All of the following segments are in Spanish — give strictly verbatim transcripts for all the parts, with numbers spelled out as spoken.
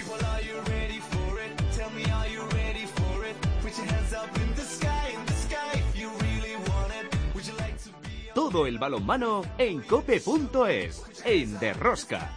Todo el balonmano en cope punto es, en De Rosca.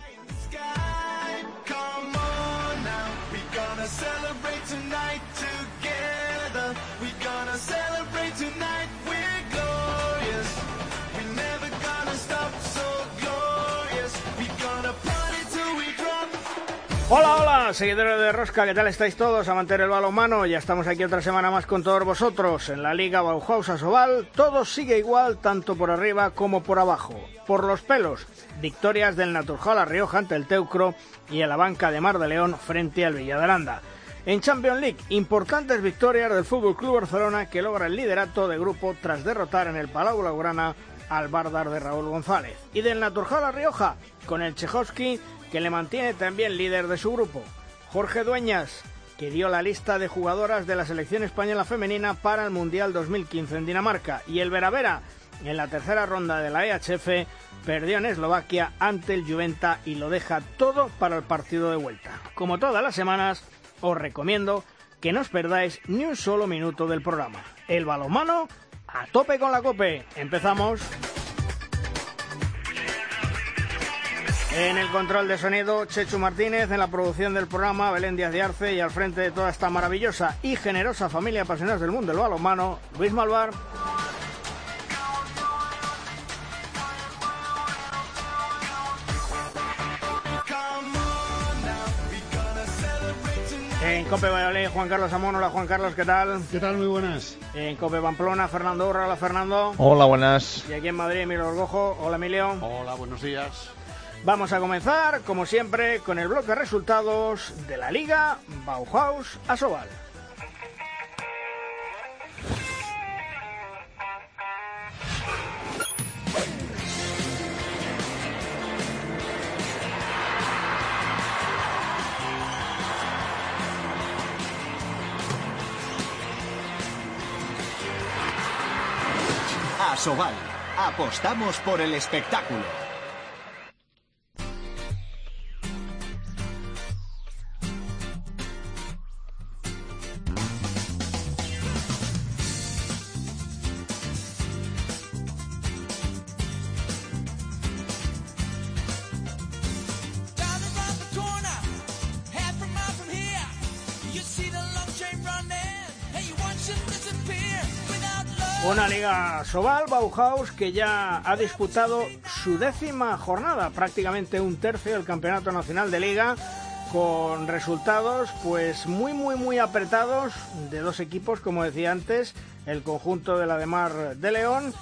Hola, hola, seguidores de Rosca, ¿qué tal estáis todos? Amantes del balonmano, ya estamos aquí otra semana más con todos vosotros. En la Liga Bauhaus Asobal, todo sigue igual, tanto por arriba como por abajo. Por los pelos, victorias del Naturjao La Rioja ante el Teucro y en la banca de Mar de León frente al Villa de Aranda. En Champions League, importantes victorias del F C Barcelona, que logra el liderato de grupo tras derrotar en el Palau Blaugrana al Vardar de Raúl González. Y del Naturjao La Rioja, con el Tchaikovsky, que le mantiene también líder de su grupo. Jorge Dueñas, que dio la lista de jugadoras de la selección española femenina para el Mundial dos mil quince en Dinamarca. Y el Veravera, en la tercera ronda de la E H F, perdió en Eslovaquia ante el Juventa y lo deja todo para el partido de vuelta. Como todas las semanas, os recomiendo que no os perdáis ni un solo minuto del programa. El balonmano a tope con la COPE. ¡Empezamos! En el control de sonido, Chechu Martínez, en la producción del programa, Belén Díaz de Arce, y al frente de toda esta maravillosa y generosa familia apasionados del mundo del balonmano, Luis Malvar. En Cope Valladolid, Juan Carlos Amón. Hola, Juan Carlos, ¿qué tal? ¿Qué tal? Muy buenas. En Cope Pamplona, Fernando Urra. Hola, Fernando. Hola, buenas. Y aquí en Madrid, Emilio Orgojo. Hola, Emilio. Hola, buenos días. Vamos a comenzar, como siempre, con el bloque de resultados de la Liga Bauhaus Asobal. Asobal, apostamos por el espectáculo. Una Liga Asobal Bauhaus que ya ha disputado su décima jornada, prácticamente un tercio del Campeonato Nacional de Liga, con resultados pues muy muy muy apretados de dos equipos, como decía antes, el conjunto de la de Mar de León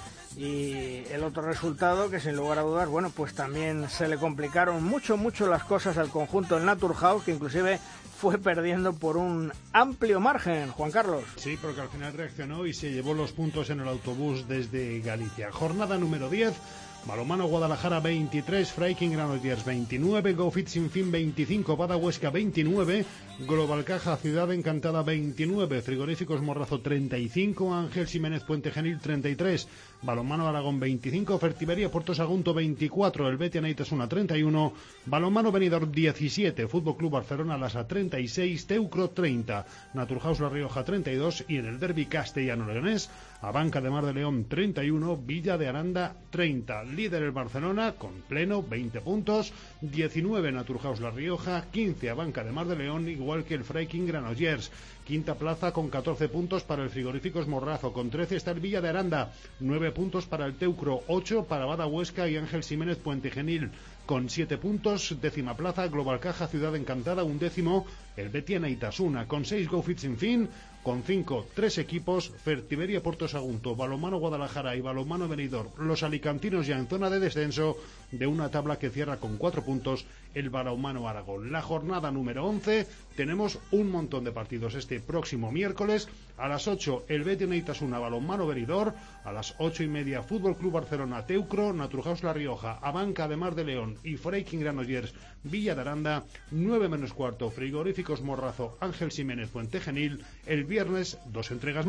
y el otro resultado que sin lugar a dudas, bueno, pues también se le complicaron mucho mucho las cosas al conjunto del Naturjao, que inclusive fue perdiendo por un amplio margen, Juan Carlos. Sí, porque al final reaccionó y se llevó los puntos en el autobús desde Galicia. Jornada número diez, Balonmano Guadalajara veintitrés, Freiking Granollers veintinueve, Go Fit Sinfín veinticinco, Bada Huesca veintinueve, Global Caja Ciudad Encantada veintinueve, Frigoríficos Morrazo treinta y cinco, Ángel Ximénez Puente Genil treinta y tres, Balonmano Aragón veinticinco, Fertiberia Puerto Sagunto veinticuatro, el Betia Neitasuna treinta y uno, Balonmano Benidorm diecisiete, Fútbol Club Barcelona Lasa treinta y seis, Teucro treinta, Naturhaus La Rioja treinta y dos y en el derbi castellano-leonés, Abanca de Mar de León treinta y uno, Villa de Aranda treinta. Líder el Barcelona con pleno veinte puntos, diecinueve Naturhaus La Rioja, quince Abanca de Mar de León, igual que el Freiking Granollers. Quinta plaza con catorce puntos para el Frigoríficos Morrazo, con trece está el Villa de Aranda, nueve puntos para el Teucro, ocho para Bada Huesca y Ángel Ximénez Puente Genil. Con siete puntos, décima plaza, Global Caja Ciudad Encantada, un décimo, el Betia Neitasuna. Con seis Go Fit Sinfín, con cinco, tres equipos, Fertiberia Puerto Sagunto, Balonmano Guadalajara y Balonmano Benidorm, los alicantinos ya en zona de descenso, de una tabla que cierra con cuatro puntos el Balonmano Aragón. La jornada número once, tenemos un montón de partidos este próximo miércoles. A las ocho, el Betia Neitasuna, Balonmano Benidorm. A las ocho y media, Fútbol Club Barcelona, Teucro, Naturhaus La Rioja, Abanca de Mar de León y Freiking Granollers, Villa de Aranda. Nueve menos cuarto, Frigoríficos Morrazo, Ángel Ximénez Puente Genil. El viernes, dos entregas más.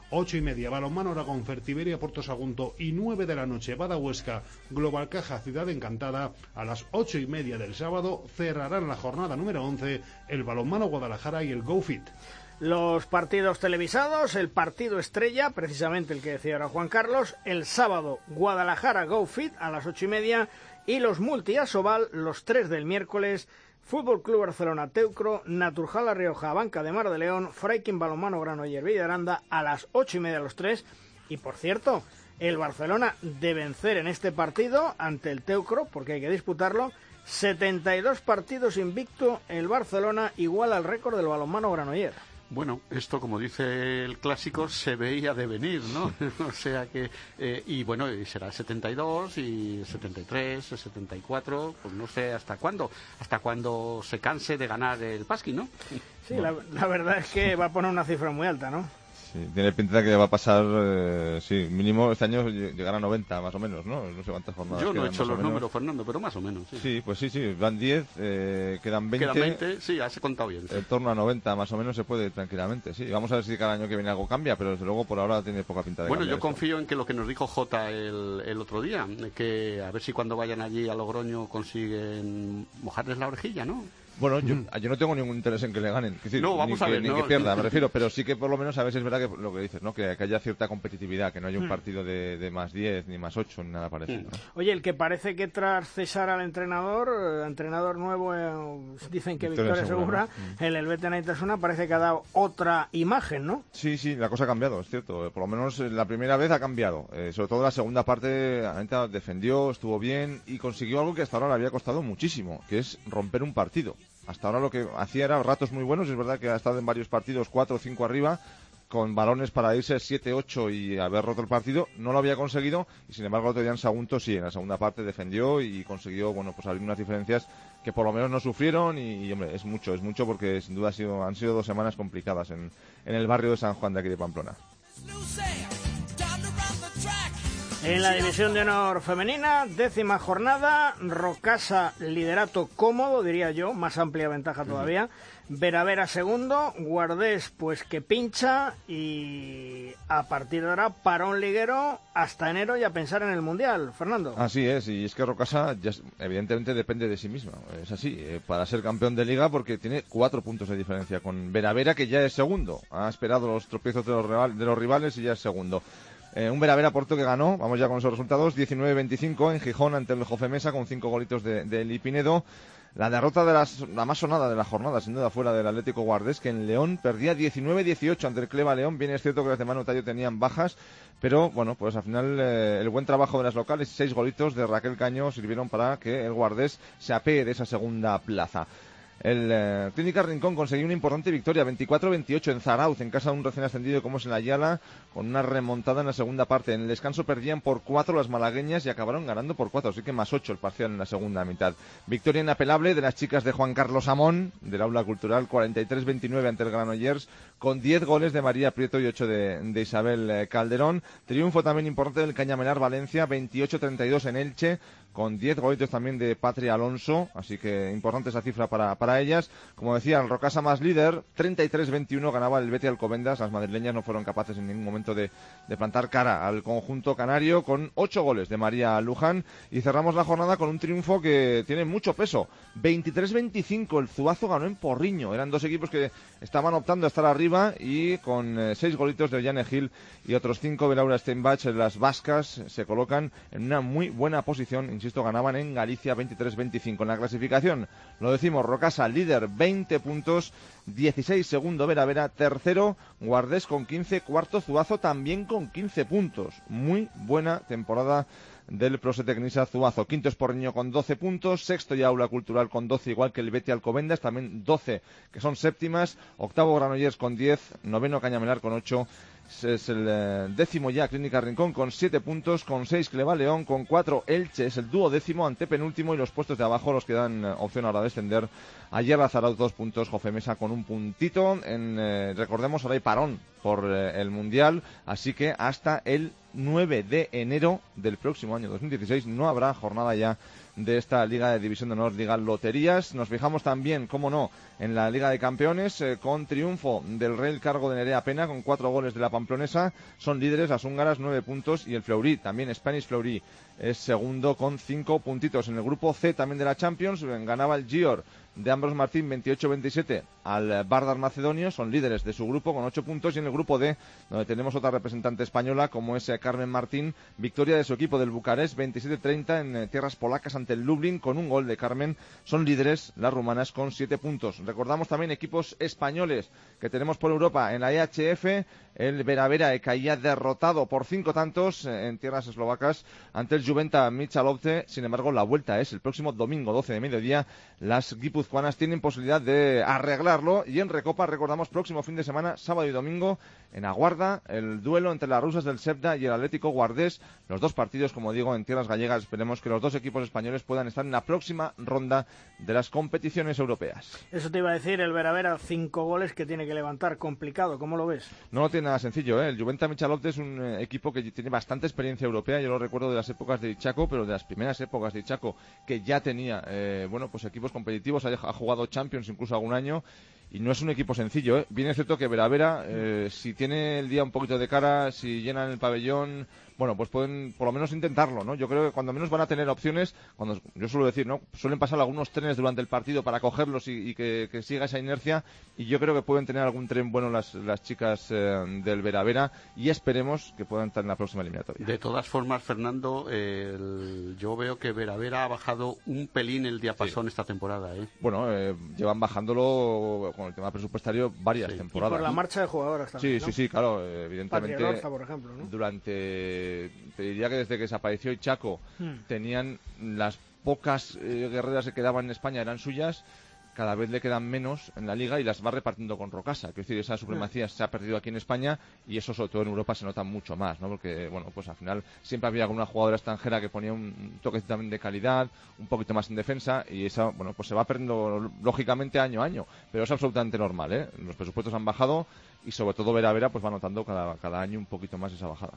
ocho y media Balonmano Aragón, Fertiberia, Porto Sagunto, y nueve de la noche Bada Huesca, Global Caja, Ciudad Encantada. A las ocho y media del sábado cerrarán la jornada número once el Balonmano Guadalajara y el GoFit. Los partidos televisados, el partido estrella, precisamente el que decía ahora Juan Carlos, el sábado Guadalajara GoFit a las ocho y media, y los multi Asobal, los tres del miércoles, Fútbol Club Barcelona Teucro, Naturjala La Rioja, Banca de Mar de León, Freiking Balonmano Granollers Villaranda a las ocho y media los tres. Y por cierto, el Barcelona de vencer en este partido ante el Teucro, porque hay que disputarlo, setenta y dos partidos invicto el Barcelona, igual al récord del balonmano Granollers. Bueno, esto, como dice el clásico, se veía de venir, ¿no? O sea que, eh, y bueno, será setenta y dos y setenta y tres, setenta y cuatro, pues no sé hasta cuándo, hasta cuando se canse de ganar el Pasqui, ¿no? Sí, la, la verdad es que va a poner una cifra muy alta, ¿no? Sí, tiene pinta que va a pasar, eh, sí, mínimo este año llegar a noventa más o menos, ¿no? No sé cuántas jornadas Yo no quedan, he hecho más o los menos. números, Fernando, pero más o menos, sí. Sí, pues sí, sí, van diez, eh, quedan veinte. Quedan veinte, sí, has contado bien. Sí. En torno a noventa más o menos se puede tranquilamente, sí. Vamos a ver si cada año que viene algo cambia, pero desde luego por ahora tiene poca pinta de Bueno, cambiar yo esto. confío en que lo que nos dijo Jota el, el otro día, que a ver si cuando vayan allí a Logroño consiguen mojarles la orejilla, ¿no? Bueno, yo, yo no tengo ningún interés en que le ganen, es decir, No, vamos ni, a que, ver, ni no. que pierda, me refiero, pero sí que por lo menos a veces es verdad que lo que dices, ¿no? Que, que haya cierta competitividad, que no haya un partido de, de más diez, ni más ocho, ni nada parecido, ¿no? Oye, el que parece que tras cesar al entrenador, eh, entrenador nuevo, eh, dicen que Victoria, Victoria Segura, Segura ¿no? El Helvete Naitasuna parece que ha dado otra imagen, ¿no? Sí, sí, la cosa ha cambiado, es cierto, por lo menos la primera vez ha cambiado, eh, sobre todo la segunda parte, la neta defendió, estuvo bien y consiguió algo que hasta ahora le había costado muchísimo, que es romper un partido. Hasta ahora lo que hacía era ratos muy buenos, es verdad que ha estado en varios partidos cuatro o cinco arriba, con balones para irse siete ocho y haber roto el partido, no lo había conseguido, y sin embargo el otro día en Sagunto sí, en la segunda parte defendió y consiguió, bueno, pues abrir unas diferencias que por lo menos no sufrieron, y, y hombre, es mucho, es mucho porque sin duda ha sido, han sido dos semanas complicadas en, en el barrio de San Juan de aquí de Pamplona. En la división de honor femenina, décima jornada, Rocasa liderato cómodo, diría yo, más amplia ventaja todavía. Veravera segundo, Guardés pues que pincha, y a partir de ahora parón liguero hasta enero y a pensar en el Mundial. Fernando. Así es, y es que Rocasa ya, evidentemente depende de sí misma, es así, eh, para ser campeón de liga, porque tiene cuatro puntos de diferencia con Veravera, que ya es segundo, ha esperado los tropiezos de los, rival, de los rivales y ya es segundo. Eh, un Veravera Porto que ganó, vamos ya con esos resultados, diecinueve veinticinco en Gijón ante el Jofemesa con cinco golitos de, de Lipinedo. La derrota de las, la más sonada de la jornada, sin duda, fuera del Atlético Guardés, que en León perdía diecinueve dieciocho ante el Cleva León. Bien es cierto que las de Manu Tallo tenían bajas, pero bueno, pues al final eh, el buen trabajo de las locales y seis golitos de Raquel Caño sirvieron para que el Guardés se apee de esa segunda plaza. El eh, Clínica Rincón consiguió una importante victoria, veinticuatro veintiocho en Zarauz, en casa de un recién ascendido como es el Ayala, con una remontada en la segunda parte. En el descanso perdían por cuatro las malagueñas y acabaron ganando por cuatro, así que más ocho el parcial en la segunda mitad. Victoria inapelable de las chicas de Juan Carlos Amón, del Aula Cultural, cuarenta y tres veintinueve ante el Granollers, con diez goles de María Prieto y ocho de, de Isabel Calderón. Triunfo también importante del Cañamelar Valencia, veintiocho treinta y dos en Elche, con diez golitos también de Patria Alonso, así que importante esa cifra para, para ellas. Como decía, el Rocasa más líder, treinta y tres veintiuno ganaba el Betis Alcobendas. Las madrileñas no fueron capaces en ningún momento de, de plantar cara al conjunto canario, con ocho goles de María Luján. Y cerramos la jornada con un triunfo que tiene mucho peso, veintitrés veinticinco, el Zuazo ganó en Porriño. Eran dos equipos que estaban optando a estar arriba, y con eh, seis golitos de Ollane Gil y otros cinco de Laura Steinbach, las vascas se colocan en una muy buena posición. Insisto, ganaban en Galicia veintitrés veinticinco. En la clasificación, lo decimos, Rocasa líder, veinte puntos, dieciséis segundo Veravera, tercero Guardés con quince, cuarto Zuazo también con quince puntos. Muy buena temporada del Prosetecnisa Zuazo. Quinto es Porriño con doce puntos, sexto y Aula Cultural con doce, igual que el Betis Alcobendas, también doce, que son séptimas, octavo Granollers con diez, noveno Cañamelar con ocho, es el eh, décimo ya Clínica Rincón con siete puntos, con seis Cleva León, con cuatro Elche, es el dúo décimo, antepenúltimo, y los puestos de abajo los que dan eh, opción ahora de descender. Ayer Zarauz dos puntos, Jofemesa con un puntito. En, eh, recordemos, ahora hay parón por eh, el Mundial, así que hasta el nueve de enero del próximo año dos mil dieciséis no habrá jornada ya de esta Liga de División de Honor, Liga Loterías. Nos fijamos también, cómo no, en la Liga de Campeones, eh, con triunfo del Real Cargo de Nerea Pena, con cuatro goles de la Pamplonesa. Son líderes las húngaras, nueve puntos, y el Fleury, también Spanish Fleury, es segundo con cinco puntitos. En el grupo C también de la Champions, ganaba el Gior de Ambros Martín veintiocho veintisiete al Vardar Macedonio, son líderes de su grupo con ocho puntos, y en el grupo D, donde tenemos otra representante española como es Carmen Martín, victoria de su equipo del Bucarest veintisiete treinta en eh, tierras polacas ante el Lublin con un gol de Carmen. Son líderes las rumanas con siete puntos. Recordamos también equipos españoles que tenemos por Europa en la E H F. El Veravera caía derrotado por cinco tantos eh, en tierras eslovacas ante el Juventa Michalovce. Sin embargo, la vuelta es el próximo domingo doce de mediodía. Las guipuzcoanas tienen posibilidad de arreglarlo, y en Recopa, recordamos, próximo fin de semana, sábado y domingo, en Aguarda, el duelo entre las rusas del Sebda y el Atlético Guardés. Los dos partidos, como digo, en tierras gallegas. Esperemos que los dos equipos españoles puedan estar en la próxima ronda de las competiciones europeas. Eso te iba a decir, el Veravera, cinco goles que tiene que levantar, complicado, ¿cómo lo ves? No lo tiene nada sencillo, ¿eh? El Juventa Michalovce es un eh, equipo que tiene bastante experiencia europea. Yo lo recuerdo de las épocas de Ichaco, pero de las primeras épocas de Ichaco, que ya tenía, eh, bueno, pues equipos competitivos, ha, ha jugado Champions incluso algún año. Y no es un equipo sencillo, ¿eh? Bien es cierto que Veravera, eh, si tiene el día un poquito de cara, si llenan el pabellón, bueno, pues pueden por lo menos intentarlo, ¿no? Yo creo que cuando menos van a tener opciones, cuando yo suelo decir, ¿no? Suelen pasar algunos trenes durante el partido para cogerlos y, y que, que siga esa inercia, y yo creo que pueden tener algún tren bueno las, las chicas eh, del Veravera, y esperemos que puedan estar en la próxima eliminatoria. De todas formas, Fernando, eh, el, yo veo que Veravera ha bajado un pelín el diapasón sí. esta temporada, ¿eh? Bueno, eh, llevan bajándolo con el tema presupuestario varias sí. temporadas. Y por la marcha de jugadoras también, Sí, ¿no? sí, sí, claro, evidentemente. Patria Lorza, por ejemplo, ¿no? Durante, te diría que desde que desapareció Ichaco, hmm. tenían las pocas eh, guerreras que quedaban en España eran suyas. Cada vez le quedan menos en la liga y las va repartiendo con Rocasa. Quiero decir, esa supremacía se ha perdido aquí en España, y eso sobre todo en Europa se nota mucho más, ¿no? Porque, bueno, pues al final siempre había alguna jugadora extranjera que ponía un toque también de calidad, un poquito más en defensa, y esa, bueno, pues se va perdiendo lógicamente año a año, pero es absolutamente normal, ¿eh? Los presupuestos han bajado, y sobre todo Veravera pues va notando cada, cada año un poquito más esa bajada.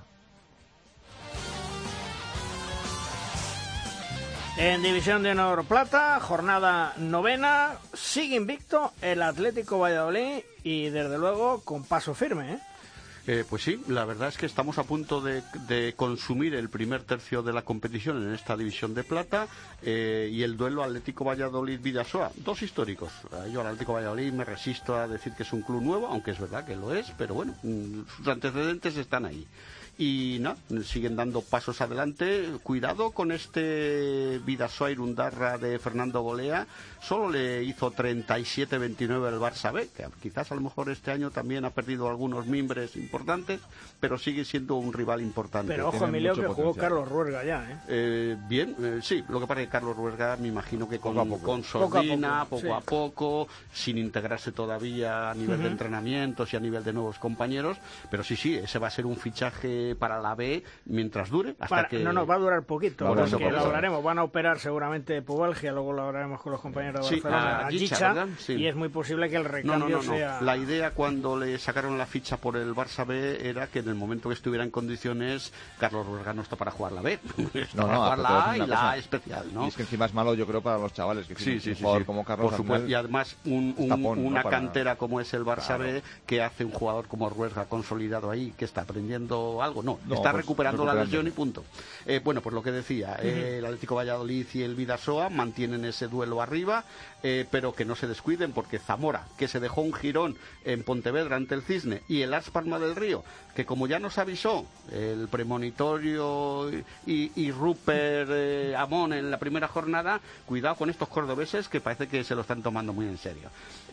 En División de Honor Plata, jornada novena, sigue invicto el Atlético Valladolid, y desde luego con paso firme, ¿eh? Eh, pues sí, la verdad es que estamos a punto de, de consumir el primer tercio de la competición en esta división de plata, eh, y el duelo Atlético Valladolid-Vidasoa, dos históricos. Yo al Atlético Valladolid me resisto a decir que es un club nuevo, aunque es verdad que lo es, pero bueno, sus antecedentes están ahí. Y no, siguen dando pasos adelante. Cuidado con este Vidasoa Irundarra de Fernando Bolea. Solo le hizo treinta y siete veintinueve al Barça B, que quizás a lo mejor este año también ha perdido algunos mimbres importantes, pero sigue siendo un rival importante. Pero ojo, Emilio, que jugó Carlos Ruesga ya, ¿eh? eh bien, eh, sí, lo que pasa es que Carlos Ruesga me imagino que con, poco, con sordina, poco a poco, poco, sí. a poco, sin integrarse todavía a nivel uh-huh. de entrenamientos y a nivel de nuevos compañeros, pero sí, sí, ese va a ser un fichaje para la B mientras dure, hasta para, que... No, no, va a durar poquito, no, porque no, lo hablaremos, van a operar seguramente de pubalgia, luego lo hablaremos con los compañeros de sí, Barcelona, a, a Gicha, Gicha, sí. y es muy posible que el recambio no, no, no, no. sea... La idea cuando le sacaron la ficha por el Barça B era que en el momento que estuviera en condiciones, Carlos Ruesga no está para jugar la B, está no, para no, jugar la A y cosa. la A especial, ¿no? Y es que encima es malo, yo creo, para los chavales, que sí, sí, un sí, jugador sí. como Carlos, por supuesto, y además un, un, tapón, una ¿no? para... cantera como es el Barça claro. B, que hace un jugador como Ruesga consolidado ahí, que está aprendiendo algo, no, no está pues, recuperando, recuperando la lesión y punto. Eh, bueno, pues lo que decía, uh-huh. eh, el Atlético Valladolid y el Vidasoa mantienen ese duelo arriba, eh, pero que no se descuiden, porque Zamora, que se dejó un jirón en Pontevedra ante el Cisne, y el Ars Palma del Río, que como ya nos avisó el premonitorio y, y Rupert eh, Amón en la primera jornada, cuidado con estos cordobeses que parece que se lo están tomando muy en serio.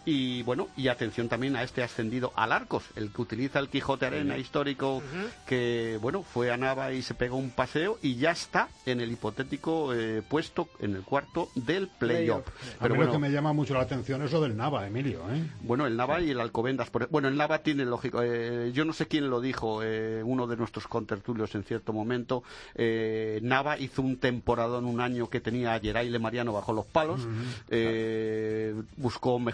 Y bueno, y atención también a este ascendido al Arcos, el que utiliza el Quijote Arena uh-huh. histórico, uh-huh. que bueno, fue a Nava y se pegó un paseo y ya está en el hipotético eh, puesto en el cuarto del playoff. A mí bueno, lo que me llama mucho la atención es lo del Nava, Emilio, ¿eh? Bueno, el Nava y el Alcobendas. Por, bueno, el Nava tiene lógico. Eh, yo no sé quién lo dijo, eh, uno de nuestros contertulios en cierto momento. Eh, Nava hizo un temporadón un año que tenía a Geraile Mariano bajo los palos, uh-huh. eh, buscó mejores aires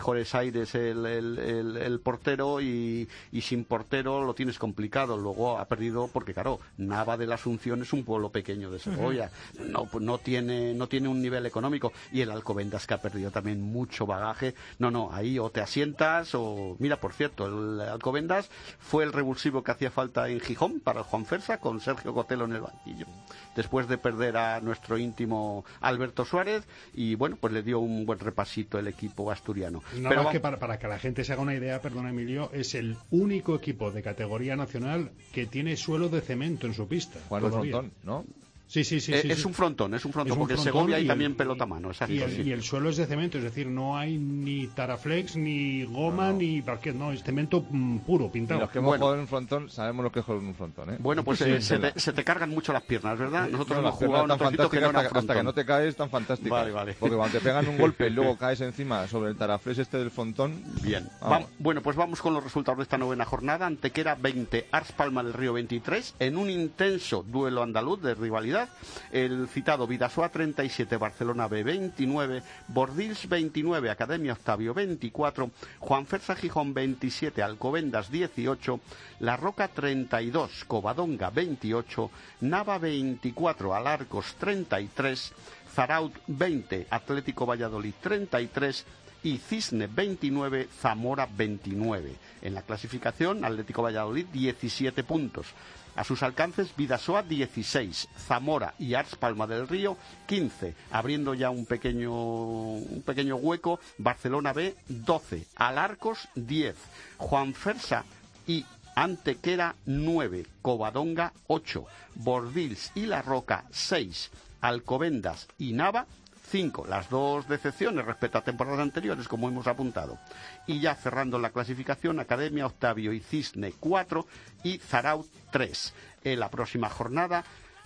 aires el, el, el, el portero y, y sin portero lo tienes complicado. Luego ha perdido porque, claro, Nava de la Asunción es un pueblo pequeño de Segovia. Uh-huh. No, pues no tiene, no tiene un nivel económico. Y el Alcobendas, que ha perdido también mucho bagaje. No, no, ahí o te asientas o... Mira, por cierto, el Alcobendas fue el revulsivo que hacía falta en Gijón para el Juan Fersa, con Sergio Cotelo en el banquillo. Después de perder a nuestro íntimo Alberto Suárez, y bueno, pues le dio un buen repasito el equipo asturiano. Nada Pero más que para, para que la gente se haga una idea, perdona Emilio, es el único equipo de categoría nacional que tiene suelo de cemento en su pista. Juan Frontón, ¿no? Sí, sí, sí. Eh, sí es sí. un frontón, es un frontón, es un porque frontón en Segovia hay y también el, pelota a mano. Exacto, y, el, sí. y el suelo es de cemento, es decir, no hay ni taraflex, ni goma, no, no. ni parquet, no, es cemento mm, puro, pintado. Y los que hemos bueno, jugado en un frontón sabemos lo que es jugar en un frontón, ¿eh? Bueno, pues sí, eh, se, te, se te cargan mucho las piernas, ¿verdad? Nosotros no, hemos jugado en otros sitios que no hasta, hasta, hasta que no te caes, tan fantástico. Vale, vale. Porque cuando te pegan un golpe y luego caes encima sobre el taraflex este del frontón... Bien. Va, bueno, pues vamos con los resultados de esta novena jornada. Antequera veinte, Ars Palma del Río veintitrés, en un intenso duelo andaluz de rivalidad. El citado Vidasoa treinta y siete, Barcelona B veintinueve, Bordils veintinueve, Academia Octavio veinticuatro, Juan Fersa Gijón veintisiete, Alcobendas dieciocho, La Roca treinta y dos, Covadonga veintiocho, Nava veinticuatro, Alarcos treinta y tres, Zaraut veinte, Atlético Valladolid treinta y tres y Cisne veintinueve, Zamora veintinueve. En la clasificación, Atlético Valladolid diecisiete puntos. A sus alcances, Vidasoa dieciséis, Zamora y Ars Palma del Río quince, abriendo ya un pequeño, un pequeño hueco, Barcelona B doce, Alarcos diez, Juan Fersa y Antequera nueve, Covadonga ocho, Bordils y La Roca seis, Alcobendas y Nava cinco, las dos decepciones respecto a temporadas anteriores, como hemos apuntado. Y ya cerrando la clasificación, Academia Octavio y Cisne cuatro y Zaraut tres. En la próxima jornada,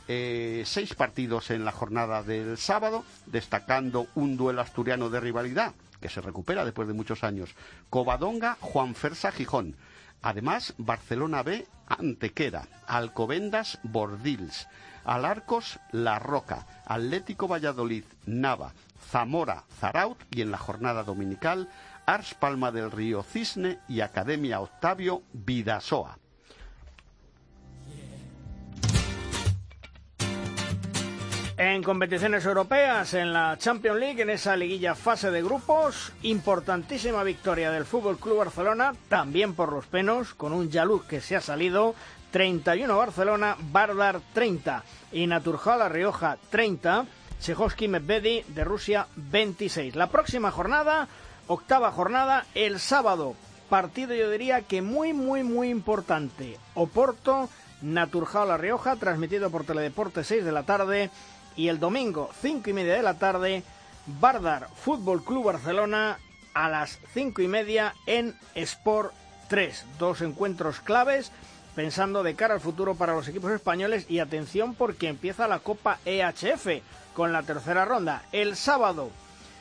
eh, seis partidos en la jornada del sábado, destacando un duelo asturiano de rivalidad, que se recupera después de muchos años. Covadonga, Juan Fersa, Gijón. Además, Barcelona B, Antequera, Alcobendas, Bordils, Alarcos, La Roca, Atlético Valladolid, Nava, Zamora, Zaraut y en la jornada dominical, Ars Palma del Río, Cisne y Academia Octavio, Vidasoa. En competiciones europeas, en la Champions League, en esa liguilla fase de grupos, importantísima victoria del F C Barcelona, también por los penos, con un Yaluk que se ha salido, treinta y uno Barcelona, Vardar treinta, y Naturjal La Rioja treinta, Chejovski Medvedi de Rusia veintiséis. La próxima jornada, octava jornada, el sábado, partido yo diría que muy, muy, muy importante. Oporto, Naturjal La Rioja, transmitido por Teledeporte seis de la tarde, y el domingo, cinco y media de la tarde, Vardar Fútbol Club Barcelona a las cinco y media en Sport tres. Dos encuentros claves pensando de cara al futuro para los equipos españoles, y atención porque empieza la Copa E H F con la tercera ronda. El sábado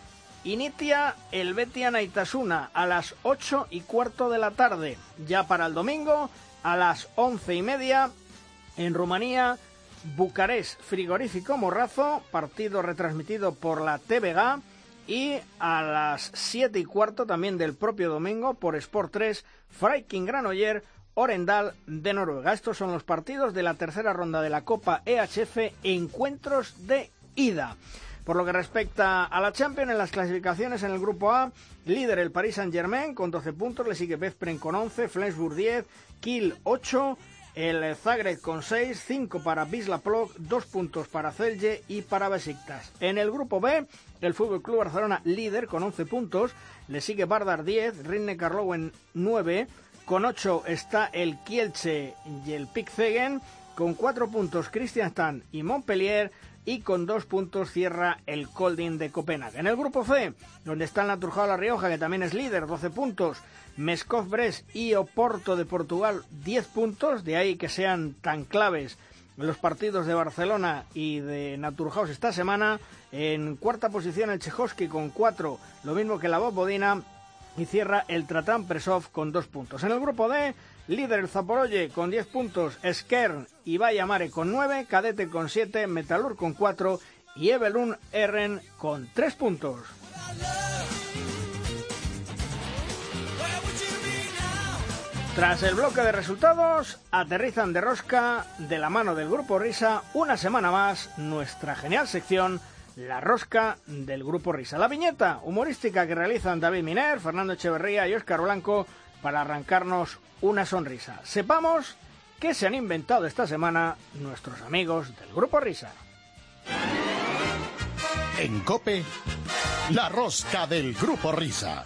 inicia el Betia Naitasuna a las ocho y cuarto de la tarde. Ya para el domingo a las once y media en Rumanía, Bucarest Frigorífico Morrazo, partido retransmitido por la T V G, y a las siete y cuarto también del propio domingo por Sport tres, Viking Granoller Orendal de Noruega. Estos son los partidos de la tercera ronda de la Copa E H F, encuentros de ida. Por lo que respecta a la Champions, en las clasificaciones en el grupo A, líder el Paris Saint-Germain con doce puntos, le sigue Veszprém con once, Flensburg diez, Kiel ocho, el Zagreb con seis, cinco para Wisla Plock, dos puntos para Celje y para Besiktas. En el grupo B, el F C Barcelona líder con once puntos, le sigue Vardar diez, Rijeka-Karlowen nueve, con ocho está el Kielce y el Pikzegen, con cuatro puntos Kristiansand y Montpellier, y con dos puntos cierra el Kolding de Copenhague. En el grupo C, donde está el Naturjal La Rioja, que también es líder, doce puntos, Meskov Brest y Oporto de Portugal, diez puntos, de ahí que sean tan claves los partidos de Barcelona y de Naturhaus esta semana. En cuarta posición el Chejovski con cuatro, lo mismo que la Vojvodina, y cierra el Tratan Presov con dos puntos. En el grupo D, líder el Zaporozhye con diez puntos, Skjern y Baia Mare con nueve, Cadete con siete, Metalurg con cuatro y Evelyn Erren con tres puntos. Tras el bloque de resultados, aterrizan de rosca de la mano del Grupo Risa una semana más nuestra genial sección La Rosca del Grupo Risa. La viñeta humorística que realizan David Miner, Fernando Echeverría y Óscar Blanco para arrancarnos una sonrisa. Sepamos qué se han inventado esta semana nuestros amigos del Grupo Risa. En COPE, La Rosca del Grupo Risa.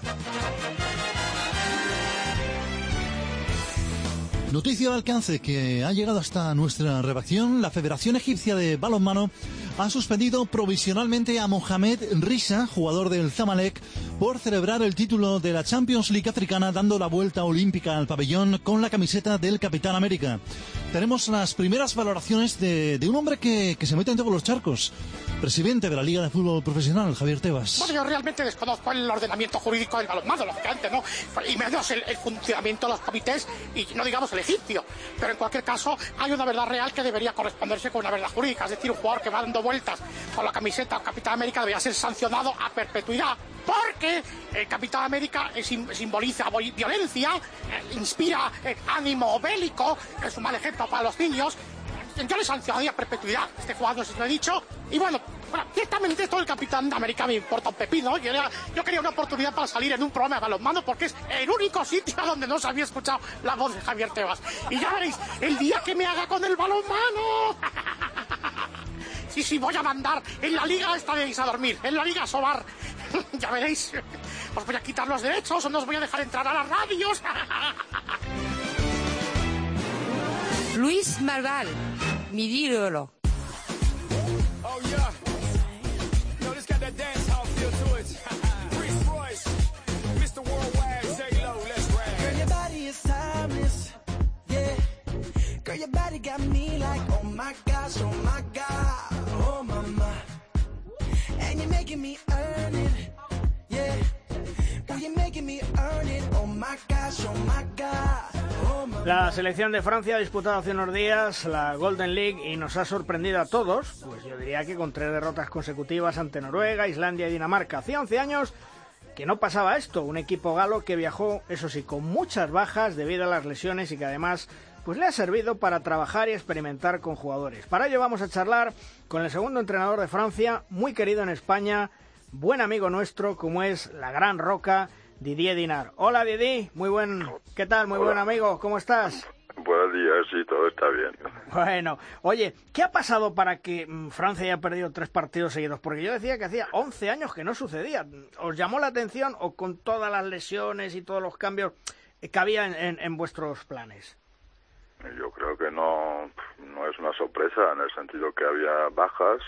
Noticia al alcance que ha llegado hasta nuestra redacción. La Federación Egipcia de Balonmano ha suspendido provisionalmente a Mohamed Risa, jugador del Zamalek, por celebrar el título de la Champions League africana dando la vuelta olímpica al pabellón con la camiseta del Capitán América. Tenemos las primeras valoraciones de, de un hombre que, que se mete en todos los charcos. Presidente de la Liga de Fútbol Profesional, Javier Tebas. Bueno, yo realmente desconozco el ordenamiento jurídico del balonmano, lógicamente, ¿no? Y menos el, el funcionamiento de los comités y no digamos el egipcio. Pero en cualquier caso, hay una verdad real que debería corresponderse con una verdad jurídica. Es decir, un jugador que va dando vueltas con la camiseta del Capitán América debería ser sancionado a perpetuidad. Porque el Capitán América simboliza violencia, eh, inspira eh, ánimo bélico, es un mal ejemplo para los niños. Yo le sancionaría a perpetuidad. Este jugador, no sé si lo he dicho. Y bueno, bueno, ciertamente esto del Capitán América me importa un pepino. Yo quería, yo quería una oportunidad para salir en un programa de balonmano porque es el único sitio donde no se había escuchado la voz de Javier Tebas. Y ya veréis, el día que me haga con el balonmano... Sí, sí, voy a mandar en la liga esta de a dormir, en la liga Sobar. Ya veréis, os voy a quitar los derechos o no os voy a dejar entrar a las radios. Luis Marval, mi ídolo. Oh yeah, no, this got that dance hall feel to it. Chris Royce, Mister Worldwide, say low, let's ride. Girl, your body is timeless, yeah. Girl, your body got me like, oh my gosh, oh my God, oh mama. And you're making me earn it, yeah. Girl, you're making me earn it, oh my gosh, oh my God. La selección de Francia ha disputado hace unos días la Golden League y nos ha sorprendido a todos, pues yo diría que con tres derrotas consecutivas ante Noruega, Islandia y Dinamarca. Hacía once años que no pasaba esto, un equipo galo que viajó, eso sí, con muchas bajas debido a las lesiones y que además pues le ha servido para trabajar y experimentar con jugadores. Para ello vamos a charlar con el segundo entrenador de Francia, muy querido en España, buen amigo nuestro como es la Gran Roca, Didier Dinard. Hola Didier, muy buen, ¿qué tal? Muy Hola. Buen amigo, ¿cómo estás? Buenos días, sí, todo está bien. Bueno, oye, ¿qué ha pasado para que mm, Francia haya perdido tres partidos seguidos? Porque yo decía que hacía once años que no sucedía. ¿Os llamó la atención o con todas las lesiones y todos los cambios que había en, en, en vuestros planes? Yo creo que no, no es una sorpresa en el sentido que había bajas.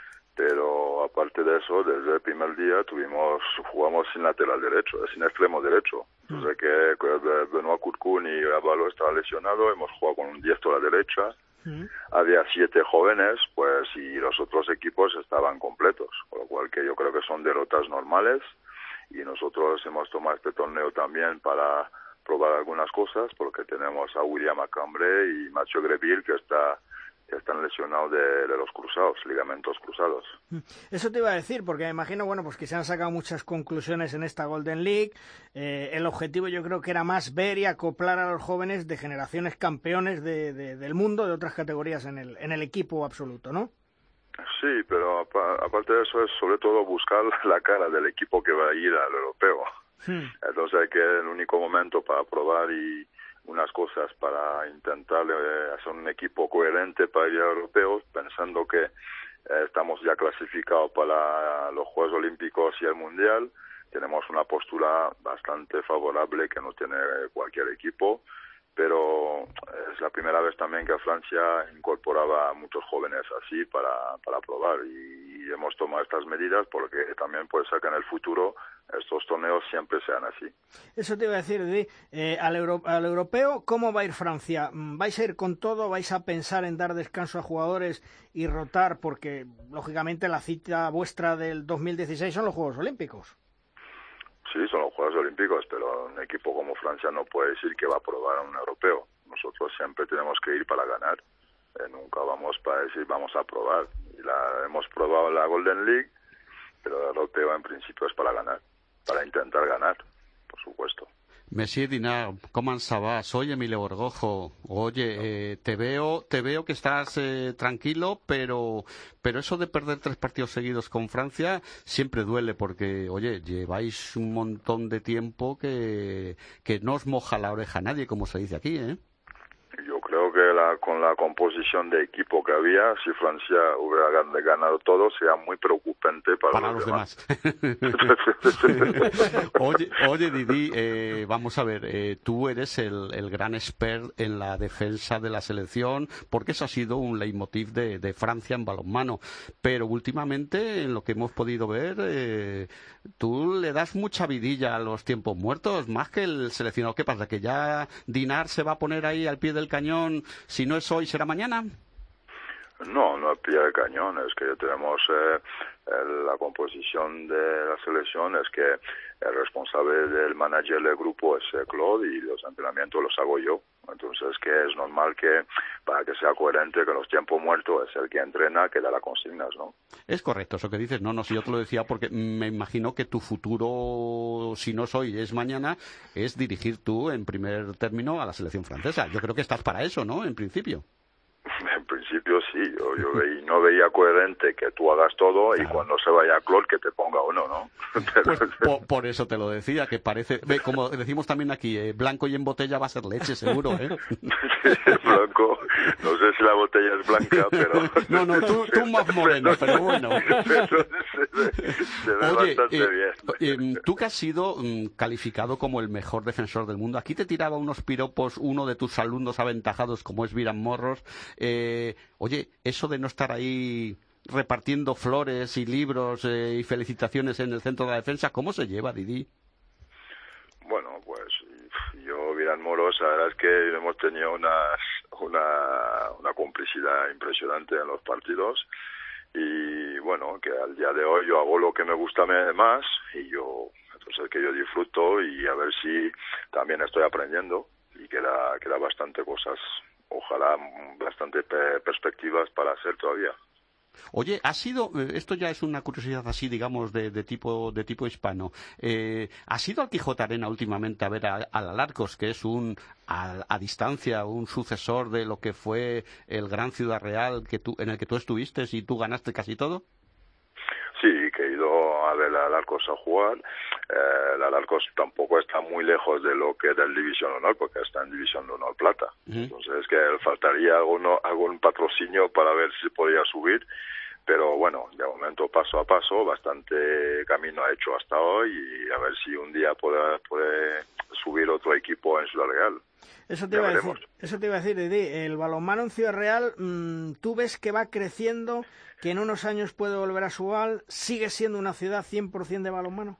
Pero aparte de eso, desde el primer día tuvimos jugamos sin lateral derecho, sin extremo derecho. Entonces que Benoît Courtois y Avalo estaban lesionados, hemos jugado con un diestro a la derecha. Mm. Había siete jóvenes, pues, y los otros equipos estaban completos. Con lo cual que yo creo que son derrotas normales. Y nosotros hemos tomado este torneo también para probar algunas cosas, porque tenemos a William Acambre y Mathieu Greville, que está... que están lesionados de, de los cruzados, ligamentos cruzados. Eso te iba a decir, porque me imagino, bueno, pues que se han sacado muchas conclusiones en esta Golden League. Eh, el objetivo yo creo que era más ver y acoplar a los jóvenes de generaciones campeones de, de, del mundo, de otras categorías en el, en el equipo absoluto, ¿no? Sí, pero aparte de eso es sobre todo buscar la cara del equipo que va a ir al europeo. Hmm. Entonces hay que el único momento para probar y unas cosas para intentar eh, hacer un equipo coherente para ir a europeos, pensando que eh, estamos ya clasificados para los Juegos Olímpicos y el Mundial. Tenemos una postura bastante favorable que no tiene cualquier equipo, pero es la primera vez también que Francia incorporaba a muchos jóvenes así para, para probar y, y hemos tomado estas medidas porque también puede ser que en el futuro estos torneos siempre sean así. Eso te iba a decir, Didi, eh, al, euro, al europeo, ¿cómo va a ir Francia? ¿Vais a ir con todo? ¿Vais a pensar en dar descanso a jugadores y rotar? Porque, lógicamente, la cita vuestra del dos mil dieciséis son los Juegos Olímpicos. Sí, son los Juegos Olímpicos, pero un equipo como Francia no puede decir que va a probar a un europeo. Nosotros siempre tenemos que ir para ganar. Eh, nunca vamos para decir vamos a probar. Y la hemos probado en la Golden League, pero el europeo en principio es para ganar, para intentar ganar. por supuesto. Monsieur Dinard, ¿cómo ça va? Soy Emilio Borgojo. Oye, eh, te veo, te veo que estás eh, tranquilo, pero, pero eso de perder tres partidos seguidos con Francia siempre duele porque, oye, lleváis un montón de tiempo que, que no os moja la oreja nadie, como se dice aquí, ¿eh? Yo creo que la, con la composición de equipo que había, si Francia hubiera ganado todo, sería muy preocupante para, para los, los demás. demás. oye, oye, Didi, eh, vamos a ver, eh, tú eres el, el gran expert en la defensa de la selección, porque eso ha sido un leitmotiv de, de Francia en balonmano. Pero últimamente, en lo que hemos podido ver, eh, tú le das mucha vidilla a los tiempos muertos, más que el seleccionado. ¿Qué pasa? ¿Que ya Dinard se va a poner ahí al pie del cañón? Si no es hoy, ¿será mañana? No, no al pie del cañón. Es que tenemos eh, el, la composición de la selección, es que el responsable del manager del grupo es eh, Claude y los entrenamientos los hago yo. Entonces, que es normal que, para que sea coherente, que los tiempos muertos es el que entrena, que da las consignas, ¿no? Es correcto eso que dices. No, no, si yo te lo decía porque me imagino que tu futuro, si no es hoy, es mañana, es dirigir tú en primer término a la selección francesa. Yo creo que estás para eso, ¿no? En principio. En principio sí, yo, yo veí, no veía coherente que tú hagas todo claro. Y cuando se vaya Claude que te ponga uno, ¿no? Pues por, por eso te lo decía, que parece, ve, como decimos también aquí, eh, blanco y en botella va a ser leche, seguro, ¿eh? Blanco, no sé si la botella es blanca, pero... No, no, tú, tú más moreno, pero bueno. Pero se ve, se ve Oye, bastante eh, bien. Eh, tú que has sido mm, calificado como el mejor defensor del mundo, aquí te tiraba unos piropos uno de tus alumnos aventajados como es Viran Morros. Eh, oye, eso de no estar ahí repartiendo flores y libros eh, y felicitaciones en el centro de la defensa, ¿cómo se lleva, Didi? Bueno, pues yo, Viran Moros, la verdad es que hemos tenido unas, una, una complicidad impresionante en los partidos y bueno, que al día de hoy yo hago lo que me gusta más y yo, entonces que yo disfruto y a ver si también estoy aprendiendo y queda, queda bastante cosas, ojalá bastante pe- perspectivas para hacer todavía. Oye, ha sido, esto ya es una curiosidad así, digamos, de, de tipo de tipo hispano. Eh, ¿Has ido al Quijote Arena últimamente a ver a, a Alarcos, que es un a, a distancia un sucesor de lo que fue el Gran Ciudad Real que tú, en el que tú estuviste y tú ganaste casi todo? Sí, que he ido a ver a Alarcos a jugar. Eh, el Alarcos tampoco está muy lejos de lo que es del División Honor, porque está en División Honor Plata. Uh-huh. Entonces es que faltaría alguno, algún patrocinio para ver si podía subir. Pero bueno, de momento paso a paso, bastante camino ha hecho hasta hoy y a ver si un día puede, puede subir otro equipo en Ciudad Real. Eso te, iba a decir, eso te iba a decir, Didi. El balonmano en Ciudad Real, mmm, ¿tú ves que va creciendo, que en unos años puede volver a Subal? ¿Sigue siendo una ciudad cien por ciento de balonmano?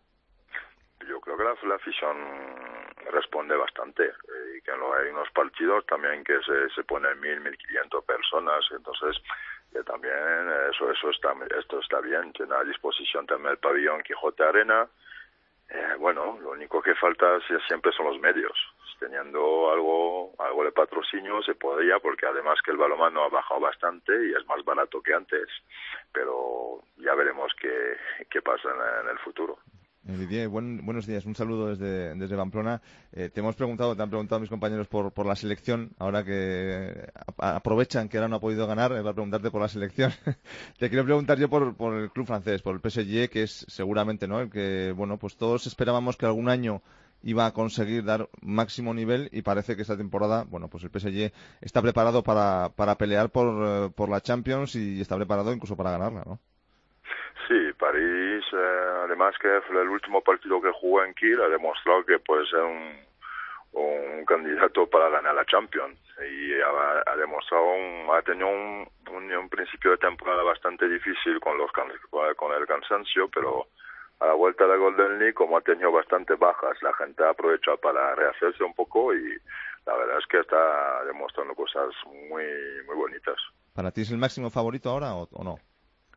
Yo creo que la, la afición responde bastante y que no hay unos partidos también que se, se ponen mil, mil quinientas personas, entonces que también eso eso está esto está bien, tiene a disposición también el pabellón Quijote Arena. Eh, bueno, lo único que falta siempre son los medios. Teniendo algo algo de patrocinio se podría, porque además que el balonmano ha bajado bastante y es más barato que antes, pero ya veremos qué, qué pasa en, en el futuro. Didier, buen, buenos días, un saludo desde, desde Pamplona. Eh, te hemos preguntado, te han preguntado mis compañeros por, por la selección, ahora que a, aprovechan que ahora no ha podido ganar, eh, para preguntarte por la selección. Te quiero preguntar yo por, por el club francés, por el P S G, que es seguramente, ¿no?, el que, bueno, pues todos esperábamos que algún año iba a conseguir dar máximo nivel y parece que esta temporada, bueno, pues el P S G está preparado para, para pelear por, por la Champions y está preparado incluso para ganarla, ¿no? Sí, París, eh, además que el último partido que jugó en Kiel ha demostrado que puede ser un, un candidato para ganar la Champions y ha, ha demostrado, un, ha tenido un, un, un principio de temporada bastante difícil con los con el cansancio, pero a la vuelta de Golden League, como ha tenido bastantes bajas, la gente ha aprovechado para rehacerse un poco y la verdad es que está demostrando cosas muy muy bonitas. ¿Para ti es el máximo favorito ahora o, o no?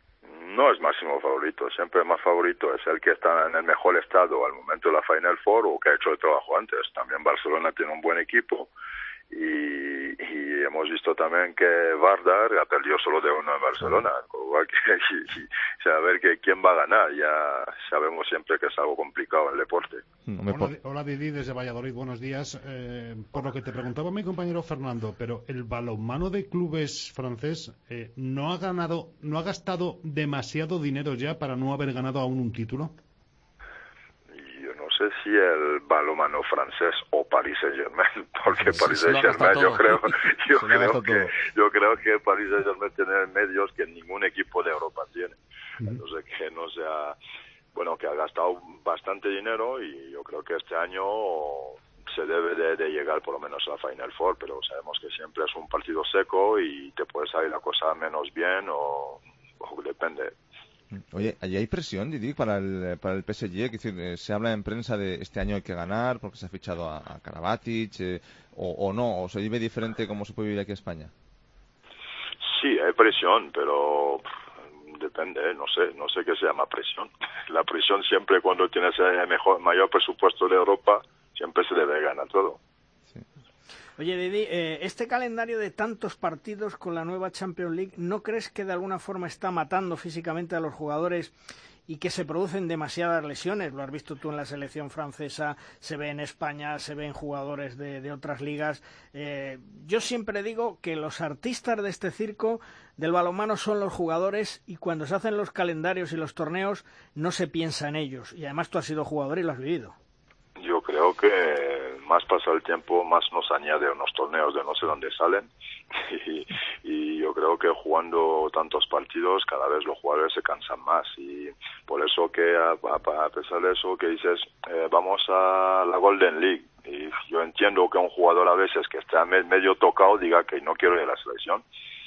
No es máximo favorito, siempre el más favorito es el que está en el mejor estado al momento de la Final Four o que ha hecho el trabajo antes. También Barcelona tiene un buen equipo y, y hemos visto también que Vardar ha perdido solo de uno en Barcelona, con lo cual que, y, y saber que quién va a ganar, ya sabemos siempre que es algo complicado el deporte. Hola, hola Didi, desde Valladolid, buenos días. Eh, por lo que te preguntaba mi compañero Fernando, pero el balonmano de clubes francés eh, no ha ganado, no ha gastado demasiado dinero ya para no haber ganado aún un título. Yo no sé si el balonmano francés o Paris Saint-Germain, porque Sí, Paris se lo ha Saint-Germain gastado yo creo, todo. yo Se lo ha creo gastado que, todo. yo creo que Paris Saint-Germain tiene medios que ningún equipo de Europa tiene. Entonces que no sea, bueno, que ha gastado bastante dinero y yo creo que este año se debe de, de llegar por lo menos a la Final Four, pero sabemos que siempre es un partido seco y te puede salir la cosa menos bien o, o depende. Oye, ¿allí hay presión, Didi, para el, para el P S G? Es decir, eh, se habla en prensa de este año hay que ganar porque se ha fichado a, a Karabatic, eh, o, o no, o se vive diferente como se puede vivir aquí en España. Sí, hay presión, pero depende, no sé, no sé qué se llama presión. La presión siempre cuando tienes el mejor, mayor presupuesto de Europa, siempre se debe ganar todo. Oye, Didi, eh, este calendario de tantos partidos con la nueva Champions League, ¿no crees que de alguna forma está matando físicamente a los jugadores y que se producen demasiadas lesiones? Lo has visto tú en la selección francesa, se ve en España, se ve en jugadores de, de otras ligas. Eh, yo siempre digo que los artistas de este circo del balonmano son los jugadores y cuando se hacen los calendarios y los torneos no se piensa en ellos. Y además tú has sido jugador y lo has vivido. Yo creo que más pasa el tiempo, más nos añade unos torneos de no sé dónde salen y, y yo creo que jugando tantos partidos cada vez los jugadores se cansan más y por eso que a, a, a pesar de eso que dices eh, vamos a la Golden League y yo entiendo que un jugador a veces que está medio tocado diga que no quiero ir a la selección.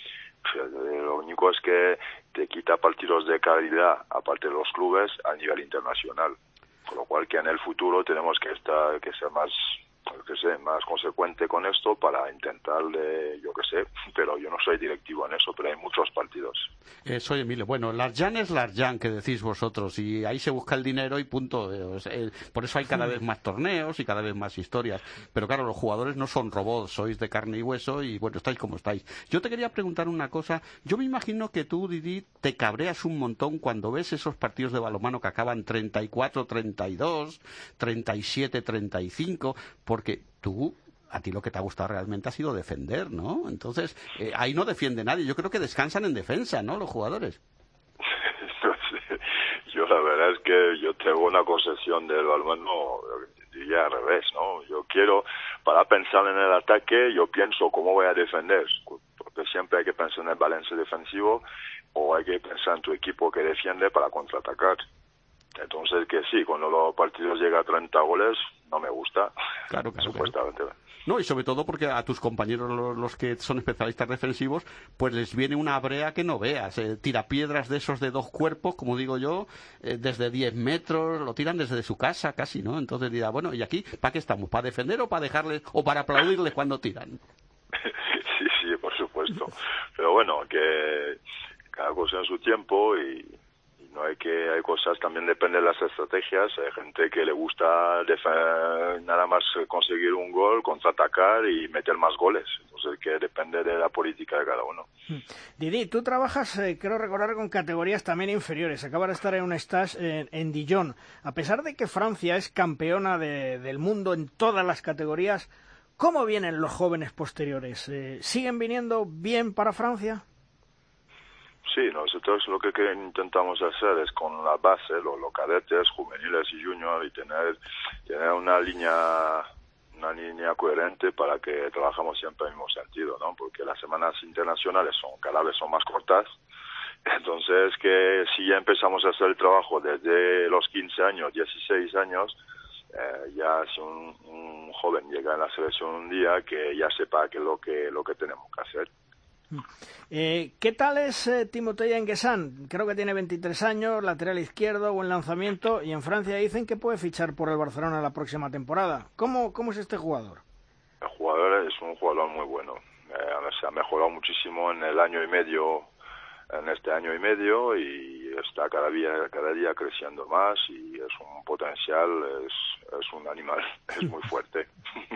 Lo único es que te quita partidos de calidad aparte de los clubes a nivel internacional. Con lo cual que en el futuro tenemos que estar, que ser más, que sé, más consecuente con esto para intentar, de, yo qué sé, pero yo no soy directivo en eso, pero hay muchos partidos. Eh, soy Emilio. Bueno, l'Argent es l'Argent que decís vosotros y ahí se busca el dinero y punto. Eh, eh, por eso hay cada vez más torneos y cada vez más historias. Pero claro, los jugadores no son robots, sois de carne y hueso y bueno, estáis como estáis. Yo te quería preguntar una cosa. Yo me imagino que tú, Didi, te cabreas un montón cuando ves esos partidos de balonmano que acaban treinta y cuatro treinta y dos, treinta y siete treinta y cinco, porque tú... a ti lo que te ha gustado realmente ha sido defender, ¿no? Entonces, eh, ahí no defiende nadie. Yo creo que descansan en defensa, ¿no? Los jugadores. No sé. Yo la verdad es que yo tengo una concepción del balonmano, diría al revés, ¿no? Yo quiero, para pensar en el ataque, yo pienso cómo voy a defender, porque siempre hay que pensar en el balance defensivo o hay que pensar en tu equipo que defiende para contraatacar. Entonces, que sí, cuando los partidos llegan a treinta goles, no me gusta. Claro, claro, supuestamente. Claro. No, y sobre todo porque a tus compañeros, los, los que son especialistas defensivos, pues les viene una brea que no veas. Eh, tirapiedras de esos de dos cuerpos, como digo yo, eh, desde diez metros, lo tiran desde su casa casi, ¿no? Entonces dirá, bueno, ¿y aquí para qué estamos? ¿Para defender o para dejarles, o para aplaudirles cuando tiran? Sí, sí, por supuesto. Pero bueno, que cada cosa en su tiempo y... No hay que hay cosas, también depende de las estrategias. Hay gente que le gusta def- nada más conseguir un gol, contraatacar y meter más goles. Entonces, que depende de la política de cada uno. Didi, tú trabajas, eh, creo recordar, con categorías también inferiores. Acabas de estar en un stage en, en Dijon. A pesar de que Francia es campeona de, del mundo en todas las categorías, ¿cómo vienen los jóvenes posteriores? Eh, ¿Siguen viniendo bien para Francia? Sí, nosotros lo que, que intentamos hacer es con la base, los, los cadetes, juveniles y junior, y tener, tener una línea una línea coherente para que trabajamos siempre en el mismo sentido, ¿no? Porque las semanas internacionales son cada vez son más cortas. Entonces, que si ya empezamos a hacer el trabajo desde los quince años, dieciséis años, eh, ya si un, un joven llega en la selección un día, que ya sepa qué es lo que, lo que tenemos que hacer. Eh, ¿Qué tal es eh, Timothée Nguessan? Creo que tiene veintitrés años, lateral izquierdo, buen lanzamiento, y en Francia dicen que puede fichar por el Barcelona la próxima temporada. ¿Cómo, cómo es este jugador? El jugador es un jugador muy bueno. Eh, se ha mejorado muchísimo en el año y medio, en este año y medio, y está cada día, cada día creciendo más, y es un potencial, es, es un animal, es muy fuerte.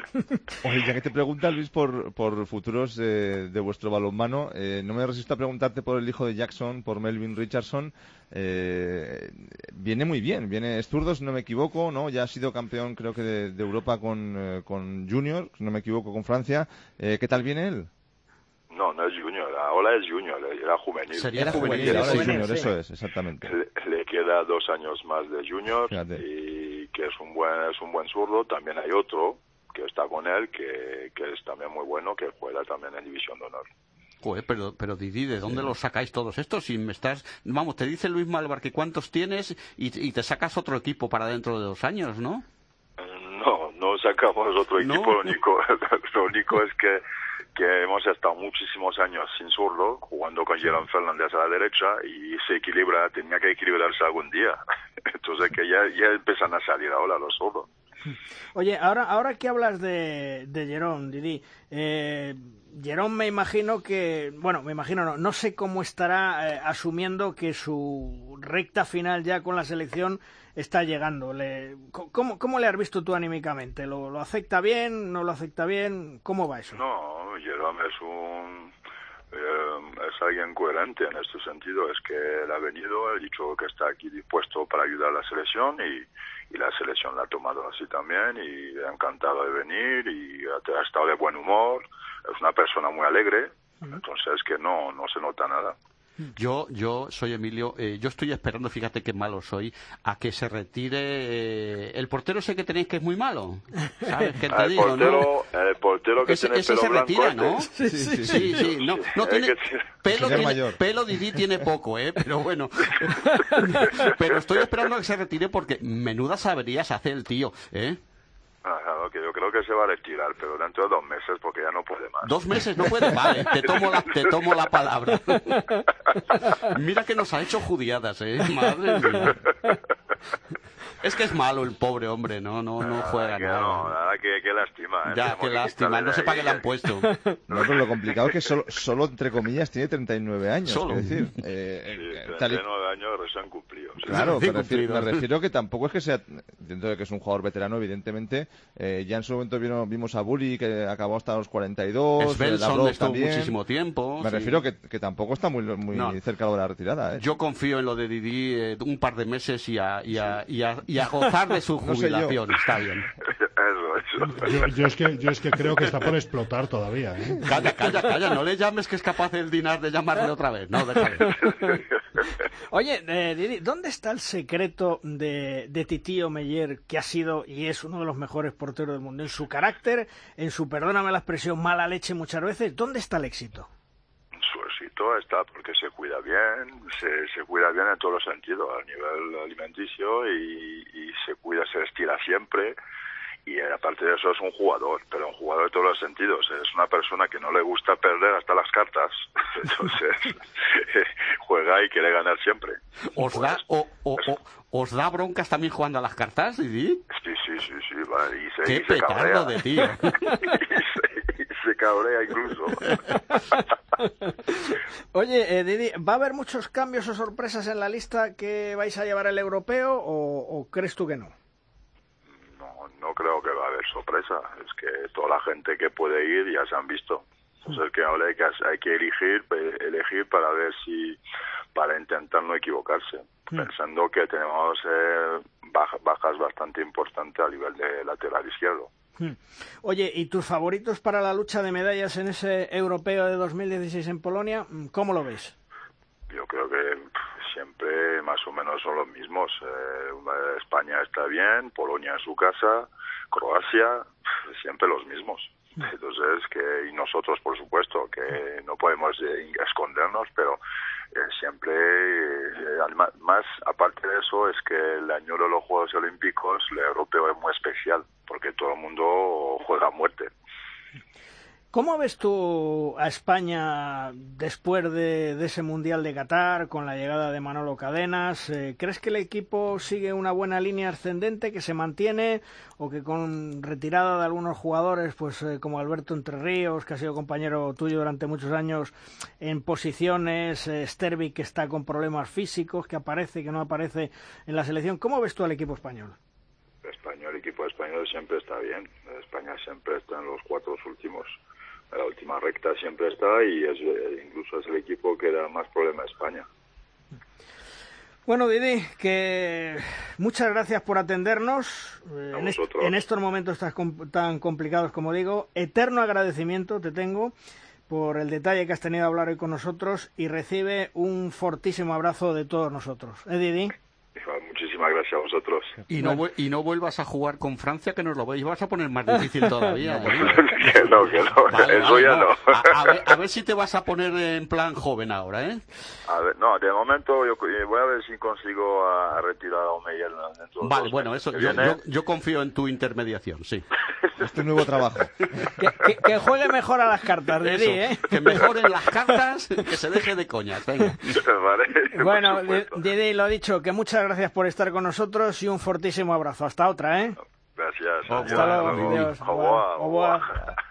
Oye, ya que te pregunta Luis por, por futuros eh, de vuestro balonmano, eh, no me resisto a preguntarte por el hijo de Jackson, por Melvin Richardson. Eh, viene muy bien, viene es zurdo, si no me equivoco, ¿no? Ya ha sido campeón, creo que de, de Europa con, eh, con Junior, si no me equivoco, con Francia. Eh, ¿Qué tal viene él? No, no es Junior, ahora es Junior, era juvenil. Sería era juvenil, juvenil ahora es Junior, sí. Eso es, exactamente. Le, le queda dos años más de Junior. Fíjate. Y que es un buen es un buen zurdo. También hay otro que está con él, que, que es también muy bueno, que juega también en División de Honor. Joder, pero, pero Didi, ¿de dónde sí. los sacáis todos estos? Si me estás, vamos, te dice Luis Malvar que cuántos tienes y, y te sacas otro equipo para dentro de dos años, ¿no? No, no sacamos otro equipo, ¿No? lo único, lo único es que que hemos estado muchísimos años sin zurdo, jugando con Jerón Fernández a la derecha, y se equilibra, tenía que equilibrarse algún día. Entonces que ya, ya empiezan a salir ahora los zurdos. Oye, ahora ahora que hablas de, de Jerón, Didi, eh, Jerón me imagino que, bueno, me imagino no, no sé cómo estará eh, asumiendo que su recta final ya con la selección está llegando. Le, ¿cómo, ¿Cómo le has visto tú anímicamente? ¿Lo, ¿Lo acepta bien? ¿No lo acepta bien? ¿Cómo va eso? No, Jerón es un... Eh, es alguien coherente en este sentido. Es que él ha venido, ha dicho que está aquí dispuesto para ayudar a la selección y, y la selección la ha tomado así también y ha encantado de venir y ha, ha estado de buen humor. Es una persona muy alegre, uh-huh. Entonces que no, no se nota nada. Yo, yo soy Emilio, eh, yo estoy esperando, fíjate qué malo soy, a que se retire eh, el portero ese que tenéis que es muy malo. ¿Sabes qué te el digo, portero, no? El portero que ese, tiene ese pelo se retira, blanco, ¿no? este. Sí, sí, sí, sí, sí. No, no tiene, tiene... pelo, tiene, pelo Didi tiene poco, ¿eh? Pero bueno. Pero estoy esperando a que se retire porque menudas averías hace el tío, ¿eh? Ah, okay, yo creo que se va a retirar, pero dentro de dos meses, porque ya no puede más. ¿Dos meses no puede? Vale, te tomo la, te tomo la palabra. Mira que nos ha hecho judiadas, ¿eh? Madre mía. Es que es malo el pobre hombre, no no no juega que nada. No, nada, que, que lástima. ¿eh? Ya, qué lástima, no sé para qué le han puesto. No, pero lo complicado es que solo, solo entre comillas, tiene treinta y nueve años. Solo. Es decir, eh, sí, treinta y nueve años recién cumplidos. Sí. Claro, me refiero, me refiero que tampoco es que sea, dentro de que es un jugador veterano, evidentemente, eh, ya en su momento vino, vimos a Bully, que acabó hasta los cuarenta y dos. Svensson estuvo también. Muchísimo tiempo. Me sí. refiero que, que tampoco está muy, muy no. cerca de la retirada. ¿eh? Yo confío en lo de Didi eh, un par de meses y a, y a, y a, y a gozar de su jubilación, no está bien. Eso, eso. Yo, yo, es que, yo es que creo que está por explotar todavía. ¿eh? Calla, calla, calla, no le llames que es capaz el Dinar de llamarle otra vez. No, déjale. Oye, eh, Didi, ¿dónde está el secreto de, de Titi Omeyer, que ha sido y es uno de los mejores porteros del mundo? En su carácter, en su, perdóname la expresión, mala leche muchas veces, ¿dónde está el éxito? Su éxito está porque se cuida bien, se, se cuida bien en todos los sentidos, a nivel alimenticio y, y se cuida, se estira siempre. Y aparte de eso es un jugador, pero un jugador de todos los sentidos. Es una persona que no le gusta perder hasta las cartas. Entonces, juega y quiere ganar siempre. ¿Os pues, da o, o, o, ¿Os da broncas también jugando a las cartas, Didi? Sí, sí, sí, sí. Va, y se, ¡Qué y se petardo de tío! y, se, y se cabrea incluso. Oye, eh, Didi, ¿va a haber muchos cambios o sorpresas en la lista que vais a llevar el europeo o, o crees tú que no? No creo que va a haber sorpresa, es que toda la gente que puede ir ya se han visto. Entonces que ahora hay que, hay que elegir, elegir para ver si, para intentar no equivocarse, mm. pensando que tenemos eh, bajas, bajas bastante importantes a nivel de lateral izquierdo. Mm. Oye, ¿y tus favoritos para la lucha de medallas en ese europeo de dos mil dieciséis en Polonia, cómo lo ves? Yo creo que siempre más o menos son los mismos. Eh, España está bien, Polonia en su casa, Croacia, siempre los mismos. Entonces, que y nosotros, por supuesto, que no podemos eh, escondernos, pero eh, siempre, eh, más aparte de eso, es que el año de los Juegos Olímpicos, el europeo es muy especial, porque todo el mundo juega a muerte. ¿Cómo ves tú a España después de, de ese Mundial de Qatar, con la llegada de Manolo Cadenas? Eh, ¿Crees que el equipo sigue una buena línea ascendente, que se mantiene, o que con retirada de algunos jugadores, pues eh, como Alberto Entre Ríos, que ha sido compañero tuyo durante muchos años, en posiciones, eh, Stervik, que está con problemas físicos, que aparece, que no aparece en la selección? ¿Cómo ves tú al equipo español? Español, equipo español español siempre está bien. España siempre está en los cuatro últimos, en la última recta siempre está, y es incluso es el equipo que da más problema a España. Bueno, Didi, que muchas gracias por atendernos en, est en estos momentos tan, tan complicados, como digo. Eterno agradecimiento te tengo por el detalle que has tenido a hablar hoy con nosotros, y recibe un fortísimo abrazo de todos nosotros. ¿Eh, Didi? Muchísimas gracias a vosotros. Y no, y no vuelvas a jugar con Francia, que nos lo vas a poner más difícil todavía. ¿eh? Que no, que no, vale, eso vale, ya no. no. A, a, ver, a ver si te vas a poner en plan joven ahora, ¿eh? A ver, no, de momento yo voy a ver si consigo a, a retirar a Omeyer dentro de Vale, dos bueno, eso yo, yo, yo confío en tu intermediación, sí. Es tu nuevo trabajo. Que, que, que juegue mejor a las cartas, Didi, ¿eh? Que mejoren las cartas, que se deje de coñas, venga. Vale, bueno, Didi, lo dicho, que muchas gracias por estar con nosotros y un fortísimo abrazo. Hasta otra, ¿eh? Gracias. Hasta luego. Adiós. Au revoir. Au revoir.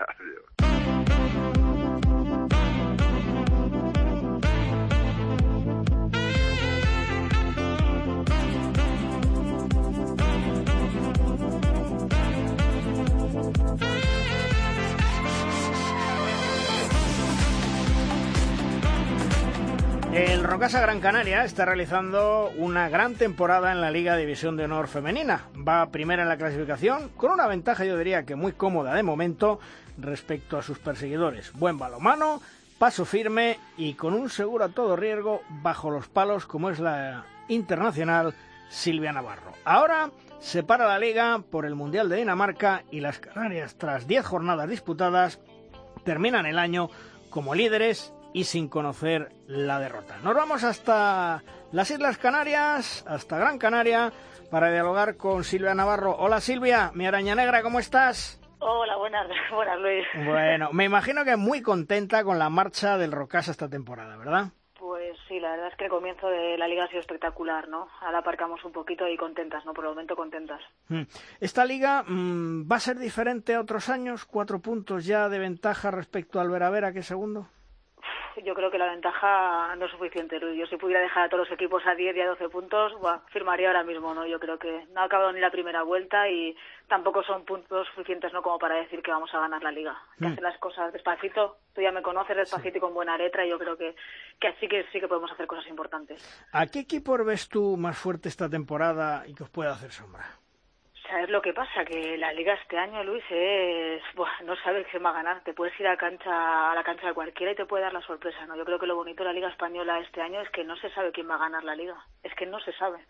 El Rocasa Gran Canaria está realizando una gran temporada en la Liga División de Honor Femenina. Va primera en la clasificación, con una ventaja, yo diría que muy cómoda de momento, respecto a sus perseguidores. Buen balonmano, paso firme y con un seguro a todo riesgo bajo los palos, como es la internacional Silvia Navarro. Ahora se para la Liga por el Mundial de Dinamarca, y las Canarias, tras diez jornadas disputadas, terminan el año como líderes y sin conocer la derrota. Nos vamos hasta las Islas Canarias, hasta Gran Canaria, para dialogar con Silvia Navarro. Hola Silvia, mi araña negra, ¿cómo estás? Hola, buenas, buenas Luis. Bueno, me imagino que muy contenta con la marcha del Rocasa esta temporada, ¿verdad? Pues sí, la verdad es que el comienzo de la liga ha sido espectacular, ¿no? Ahora aparcamos un poquito y contentas, ¿no? Por el momento contentas. Esta liga mmm, va a ser diferente a otros años, cuatro puntos ya de ventaja respecto al Vera Vera, que es segundo. Yo creo que la ventaja no es suficiente, Luis. Yo si pudiera dejar a todos los equipos a diez y a doce puntos, buah, firmaría ahora mismo, ¿no? Yo creo que no ha acabado ni la primera vuelta y tampoco son puntos suficientes, ¿no? Como para decir que vamos a ganar la liga. Hay que Mm. hacer las cosas despacito. Tú ya me conoces, despacito y con buena letra, y yo creo que, que así que sí que podemos hacer cosas importantes. ¿A qué equipo ves tú más fuerte esta temporada y que os pueda hacer sombra? ¿Sabes lo que pasa? Que la liga este año, Luis, es... Buah, no sabes quién va a ganar. Te puedes ir a, cancha, a la cancha de cualquiera y te puede dar la sorpresa, ¿no? Yo creo que lo bonito de la liga española este año es que no se sabe quién va a ganar la liga. Es que no se sabe.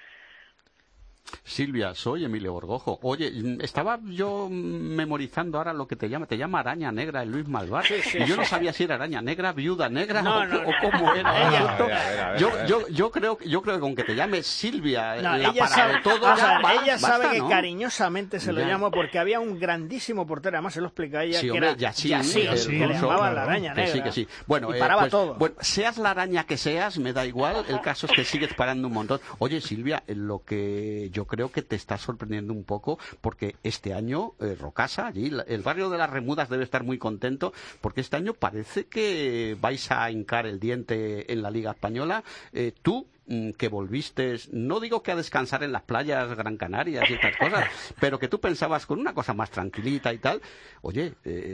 Silvia, soy Emilio Borgojo. Oye, estaba yo memorizando ahora lo que te llama. Te llama Araña Negra el Luis Malvar. Sí, sí, y yo sí. no sabía si era Araña Negra, Viuda Negra No, o, no, o no. cómo era. Ella- Esto. A ver, a ver, a ver, yo, a ver. yo, yo, creo, yo creo que con que te llame Silvia, No, la ella para sabe, de todo, vamos ya a ver, va- ella basta, sabe que ¿no? cariñosamente se lo Ya. llamo porque había un grandísimo portero, además se lo explica ella, Sí, que hombre, era Yacine, Yacine, Yacine, que le claro. llamaban la araña Que negra. sí, que sí. Bueno, y eh, paraba pues, todo. bueno, seas la araña que seas, me da igual. El caso es que sigues parando un montón. Oye, Silvia, lo que yo creo que te está sorprendiendo un poco, porque este año eh, Rocasa, allí, la- el barrio de las Remudas debe estar muy contento, porque este año parece que vais a hincar el diente en la Liga Española. Eh, tú, mm, que volviste, no digo que a descansar en las playas Gran Canarias y estas cosas, pero que tú pensabas con una cosa más tranquilita y tal, oye,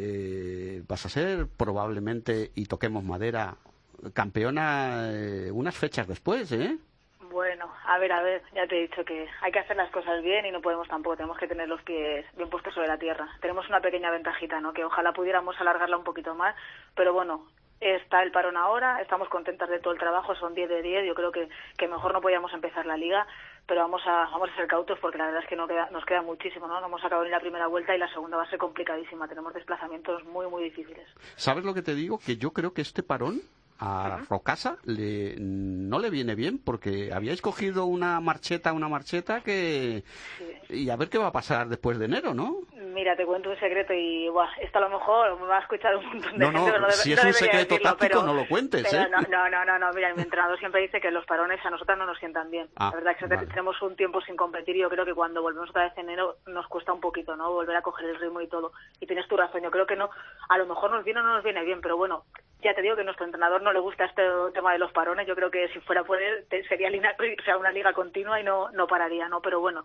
eh, vas a ser probablemente, y toquemos madera, campeona eh, unas fechas después, ¿eh? Bueno, a ver, a ver, ya te he dicho que hay que hacer las cosas bien y no podemos tampoco, tenemos que tener los pies bien puestos sobre la tierra. Tenemos una pequeña ventajita, ¿no? Que ojalá pudiéramos alargarla un poquito más, pero bueno, está el parón ahora, estamos contentas de todo el trabajo, son diez de diez, yo creo que, que mejor no podíamos empezar la liga, pero vamos a vamos a ser cautos porque la verdad es que no queda, nos queda muchísimo, ¿no? No hemos acabado ni la primera vuelta y la segunda va a ser complicadísima, tenemos desplazamientos muy, muy difíciles. ¿Sabes lo que te digo? Que yo creo que este parón a Rocasa le, no le viene bien, porque habíais cogido una marcheta, una marcheta que... Y a ver qué va a pasar después de enero, ¿no? Mira, te cuento un secreto y, buah, esto a lo mejor me va a escuchar un montón de No, gente, no, pero no debe- si es no un debería secreto decirlo, táctico, pero- no lo cuentes, pero ¿eh? No, no, no, no, no, mira, mi entrenador siempre dice que los parones a nosotras no nos sientan bien. Ah, la verdad es que vale. tenemos un tiempo sin competir y yo creo que cuando volvemos otra vez en enero nos cuesta un poquito, ¿no? Volver a coger el ritmo y todo. Y tienes tu razón, yo creo que no, a lo mejor nos viene o no nos viene bien, pero bueno, ya te digo que a nuestro entrenador no le gusta este tema de los parones, yo creo que si fuera por él te- sería lina- o sea, una liga continua y no, no pararía, ¿no? Pero bueno,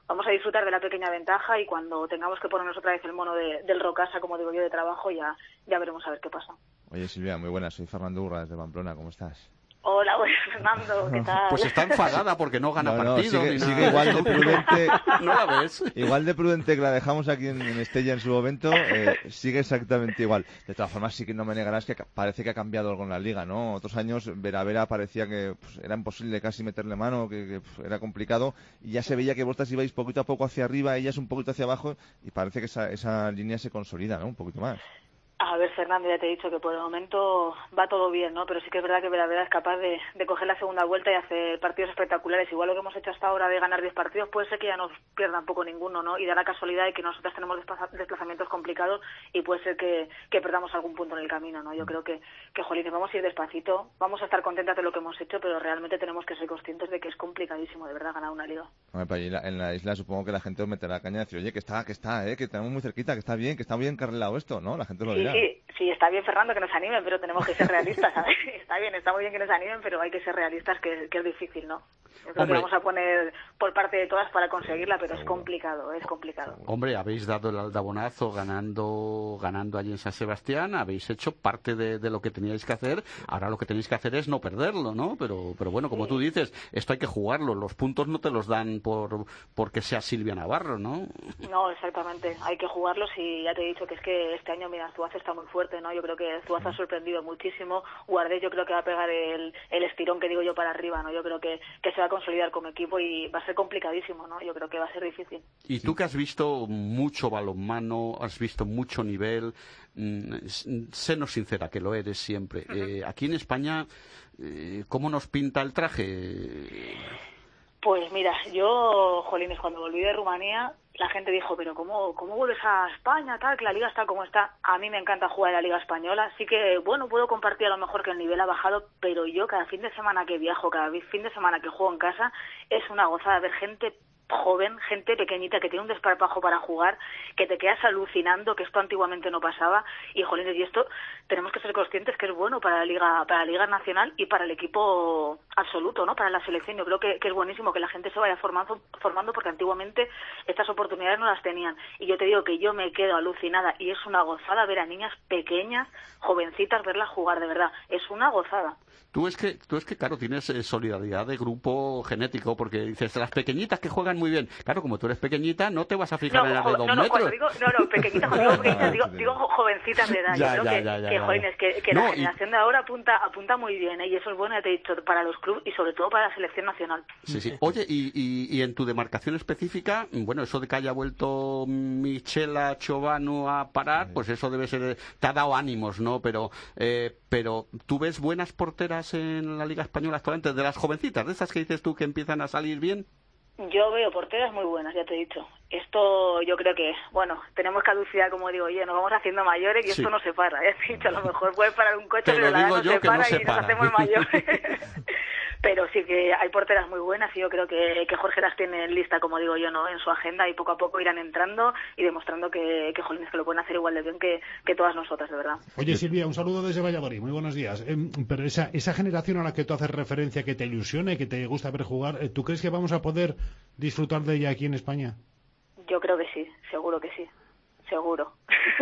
vamos a disfrutar de la pequeña ventaja y cuando tengamos que ponernos otra vez el mono de, del Rocasa, como digo yo, de trabajo, ya, ya veremos a ver qué pasa. Oye, Silvia, muy buenas. Soy Fernando Urra desde Pamplona. ¿Cómo estás? Hola, pues, Fernando, ¿qué tal? Pues está enfadada porque no gana no, no, partido. Sigue, ni sigue nada. igual de prudente. ¿No la ves? Igual de prudente que la dejamos aquí en, en Estella en su momento. Eh, sigue exactamente igual. De todas formas, sí que no me negarás que parece que ha cambiado algo en la liga, ¿no? Otros años, Vera Vera parecía que pues, era imposible casi meterle mano, que, que pues, era complicado. Y ya se veía que vosotras ibais poquito a poco hacia arriba, ellas un poquito hacia abajo. Y parece que esa, esa línea se consolida, ¿no? Un poquito más. A ver, Fernando, ya te he dicho que por el momento va todo bien, ¿no? Pero sí que es verdad que Vera Vera es capaz de, de coger la segunda vuelta y hacer partidos espectaculares. Igual lo que hemos hecho hasta ahora de ganar diez partidos puede ser que ya no pierdan poco ninguno, ¿no? Y da la casualidad de que nosotras tenemos desplazamientos complicados y puede ser que, que perdamos algún punto en el camino, ¿no? Yo creo que, que jolines, vamos a ir despacito, vamos a estar contentas de lo que hemos hecho, pero realmente tenemos que ser conscientes de que es complicadísimo, de verdad, ganar una liga. Hombre, pues en, la, en la isla supongo que la gente os meterá caña y decir, oye, que está, que está, eh, que tenemos muy cerquita, que está bien, que está bien carrilado esto, ¿no? La gente lo dirá. Sí, sí, sí, está bien, Fernando, que nos animen, pero tenemos que ser realistas, ¿sabes? Está bien, está muy bien que nos animen, pero hay que ser realistas, que, que es difícil, ¿no? Yo creo Hombre. que vamos a poner por parte de todas para conseguirla, pero es complicado, es complicado. Hombre, habéis dado el aldabonazo ganando ganando allí en San Sebastián, habéis hecho parte de, de lo que teníais que hacer, ahora lo que tenéis que hacer es no perderlo, ¿no? Pero pero bueno, como sí. tú dices, esto hay que jugarlo, los puntos no te los dan por porque sea Silvia Navarro, ¿no? No, exactamente, hay que jugarlos y ya te he dicho que es que este año, mira, Zuazo está muy fuerte, ¿no? Yo creo que Zuazo ha sorprendido muchísimo, Guardés yo creo que va a pegar el, el estirón que digo yo para arriba, ¿no? Yo creo que, que se va a consolidar como equipo y va a ser complicadísimo, ¿no? Yo creo que va a ser difícil. Y tú que has visto mucho balonmano, has visto mucho nivel, mmm, sénos sincera, que lo eres siempre. Uh-huh. Eh, aquí en España, eh, ¿cómo nos pinta el traje? Pues mira, yo, jolines, cuando volví de Rumanía, la gente dijo, pero ¿cómo, cómo vuelves a España, tal, que la liga está como está? A mí me encanta jugar en la liga española, así que, bueno, puedo compartir a lo mejor que el nivel ha bajado, pero yo cada fin de semana que viajo, cada fin de semana que juego en casa, es una gozada ver gente joven, gente pequeñita que tiene un desparpajo para jugar, que te quedas alucinando, que esto antiguamente no pasaba, y jolines, y esto tenemos que ser conscientes que es bueno para la liga, para la liga nacional y para el equipo absoluto, ¿no? Para la selección. Yo creo que, que es buenísimo que la gente se vaya formando, formando porque antiguamente estas oportunidades no las tenían, y yo te digo que yo me quedo alucinada y es una gozada ver a niñas pequeñas, jovencitas, verlas jugar, de verdad, es una gozada. Tú es que, tú es que claro, tienes eh, solidaridad de grupo genético, porque dices, las pequeñitas que juegan muy bien. Claro, como tú eres pequeñita, no te vas a fijar no, en las de dos no, no, metros. Digo, no, no, pequeñitas, digo, pequeñitas, digo, digo jovencitas de edad. Ya, Yo creo ya, que, ya, ya, que, ya, jolines, que, que no, la generación y... de ahora apunta apunta muy bien, ¿eh? Y eso es bueno, ya te he dicho, para los clubes y sobre todo para la selección nacional. Sí, sí. Oye, y, y, y en tu demarcación específica, bueno, eso de que haya vuelto Michela Chovanu a parar, pues eso debe ser, te ha dado ánimos, ¿no? Pero, eh, pero ¿tú ves buenas porteras en la Liga Española actualmente, de las jovencitas, de esas que dices tú que empiezan a salir bien? Yo veo porteras muy buenas, ya te he dicho. Esto yo creo que, bueno, tenemos caducidad, como digo, oye, nos vamos haciendo mayores y sí. Esto no se para, ya te he dicho, a lo mejor puede parar un coche, te pero la edad no se para no se y para. nos hacemos mayores. Pero sí que hay porteras muy buenas y yo creo que, que Jorge las tiene en lista, como digo yo, no en su agenda, y poco a poco irán entrando y demostrando que, que jolines, que lo pueden hacer igual de bien que, que todas nosotras, de verdad. Oye, Silvia, un saludo desde Valladolid, muy buenos días. Eh, pero esa, esa generación a la que tú haces referencia, que te ilusiona y que te gusta ver jugar, eh, ¿tú crees que vamos a poder disfrutar de ella aquí en España? Yo creo que sí, seguro que sí, seguro.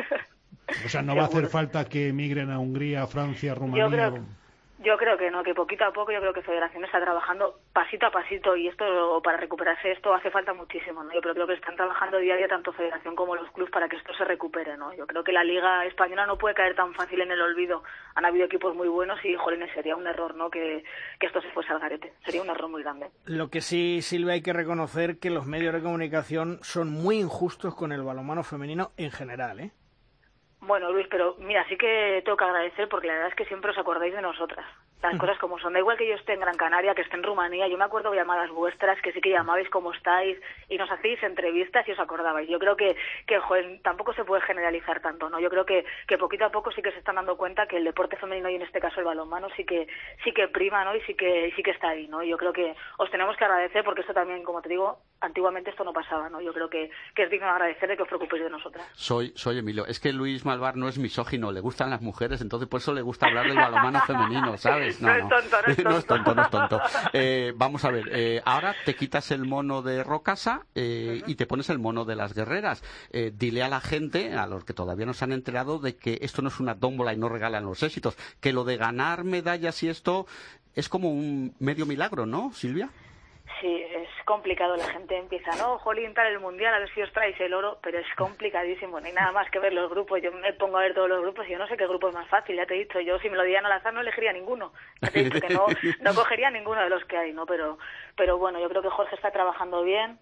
O sea, no va a hacer falta que emigren a Hungría, Francia, Rumanía. Yo creo, yo creo que no, que poquito a poco yo creo que Federación está trabajando pasito a pasito, y esto, para recuperarse esto hace falta muchísimo, ¿no? Yo creo, creo que están trabajando día a día tanto Federación como los clubes para que esto se recupere, ¿no? Yo creo que la Liga Española no puede caer tan fácil en el olvido. Han habido equipos muy buenos y, jolines, sería un error, ¿no? Que, que esto se fuese al garete. Sería un error muy grande. Lo que sí, Silvia, hay que reconocer que los medios de comunicación son muy injustos con el balonmano femenino en general, ¿eh? Bueno, Luis, pero mira, sí que tengo que agradecer porque la verdad es que siempre os acordáis de nosotras. Las cosas como son. Da igual que yo esté en Gran Canaria, que esté en Rumanía. Yo me acuerdo de llamadas vuestras, que sí que llamabais cómo estáis y nos hacéis entrevistas y os acordabais. Yo creo que, que joder, tampoco se puede generalizar tanto, ¿no? Yo creo que, que poquito a poco sí que se están dando cuenta que el deporte femenino, y en este caso el balonmano, sí que sí que prima, ¿no? Y sí que sí que está ahí, ¿no? Yo creo que os tenemos que agradecer porque esto también, como te digo, antiguamente esto no pasaba, ¿no? Yo creo que, que es digno de agradecer de que os preocupéis de nosotras. Soy, soy Emilio. Es que Luis Malvar no es misógino, le gustan las mujeres, entonces por eso le gusta hablar del balonmano femenino, ¿sabes? ¿sabes? No, No es tonto, no es no es tonto. tonto, no es tonto. Eh, vamos a ver, eh, ahora te quitas el mono de Rocasa eh, y te pones el mono de las guerreras. Eh, dile a la gente, a los que todavía no se han enterado, de que esto no es una tómbola y no regalan los éxitos, que lo de ganar medallas y esto es como un medio milagro, ¿no, Silvia? Sí, es complicado. La gente empieza, no, jolín, tal el mundial, a ver si os traéis el oro, pero es complicadísimo. No hay nada más que ver los grupos. Yo me pongo a ver todos los grupos y yo no sé qué grupo es más fácil. Ya te he dicho, yo si me lo dieran al azar no elegiría ninguno. Ya te he dicho que no, no cogería ninguno de los que hay, ¿no? Pero, pero bueno, yo creo que Jorge está trabajando bien.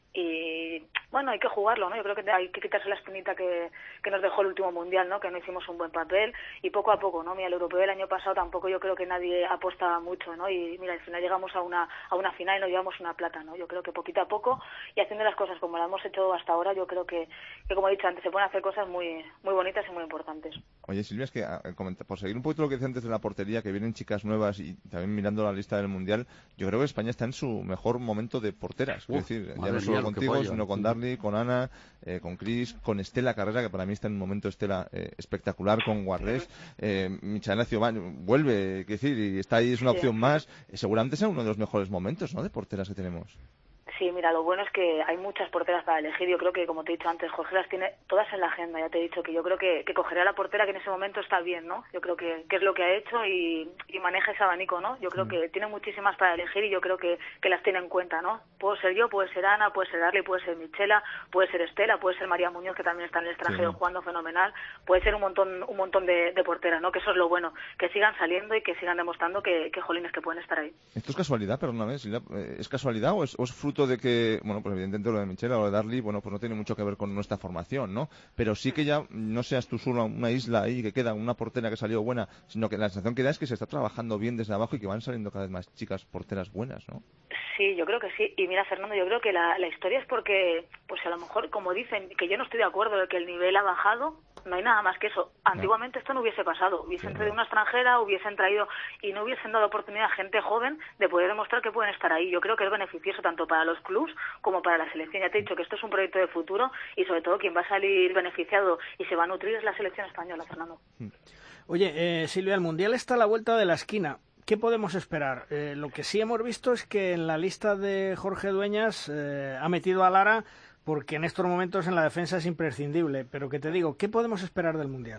Y bueno, hay que jugarlo, ¿no? Yo creo que hay que quitarse la espinita que, que nos dejó el último mundial, ¿no? Que no hicimos un buen papel y poco a poco, ¿no? Mira, el europeo del año pasado tampoco yo creo que nadie apostaba mucho, ¿no? Y mira, al final llegamos a una a una final y nos llevamos una plata, ¿no? Yo creo que poquito a poco y haciendo las cosas como las hemos hecho hasta ahora, yo creo que, que como he dicho antes, se pueden hacer cosas muy muy bonitas y muy importantes. Oye, Silvia, es que por seguir un poquito lo que decía antes de la portería, que vienen chicas nuevas y también mirando la lista del mundial, yo creo que España está en su mejor momento de porteras. Uf, es decir, ya madre no solo mía, contigo, pollo. sino con Darly, con Ana, eh, con Chris, con Estela Carrera, que para mí está en un momento Estela eh, espectacular, con Guardés, eh, Michaela Ciobán vuelve, quiero decir, y está ahí, es una Sí. opción más. Eh, seguramente sea uno de los mejores momentos, ¿no?, de porteras que tenemos. Sí, mira, lo bueno es que hay muchas porteras para elegir. Yo creo que, como te he dicho antes, Jorge las tiene todas en la agenda. Ya te he dicho que yo creo que, que cogerá la portera que en ese momento está bien, ¿no? Yo creo que, que es lo que ha hecho y, y maneja ese abanico, ¿no? Yo creo que tiene muchísimas para elegir y yo creo que, que las tiene en cuenta, ¿no? Puedo ser yo, puede ser Ana, puede ser Darly, puede ser Michela, puede ser Estela, puede ser María Muñoz, que también está en el extranjero Sí. jugando fenomenal. Puede ser un montón un montón de, de porteras, ¿no? Que eso es lo bueno. Que sigan saliendo y que sigan demostrando que, que jolines, que pueden estar ahí. ¿Esto es casualidad, perdóname, Silvia, eh, ¿es casualidad o es, o es fruto de que, bueno, pues evidentemente lo de Michela o lo de Darly, bueno, pues no tiene mucho que ver con nuestra formación, ¿no? Pero sí que ya no seas tú solo una isla ahí que queda una portera que salió buena, sino que la sensación que da es que se está trabajando bien desde abajo y que van saliendo cada vez más chicas porteras buenas, ¿no? Sí, yo creo que sí. Y mira, Fernando, yo creo que la, la historia es porque, pues a lo mejor, como dicen, que yo no estoy de acuerdo de que el nivel ha bajado, no hay nada más que eso. Antiguamente esto no hubiese pasado. Hubiesen Sí, traído no. una extranjera, hubiesen traído y no hubiesen dado oportunidad a gente joven de poder demostrar que pueden estar ahí. Yo creo que es beneficioso tanto para los clubs como para la selección. Ya te he dicho que esto es un proyecto de futuro y sobre todo quien va a salir beneficiado y se va a nutrir es la selección española, Fernando. Oye, eh, Silvia, el Mundial está a la vuelta de la esquina. ¿Qué podemos esperar? Eh, lo que sí hemos visto es que en la lista de Jorge Dueñas eh, ha metido a Lara porque en estos momentos en la defensa es imprescindible. Pero que te digo, ¿qué podemos esperar del Mundial?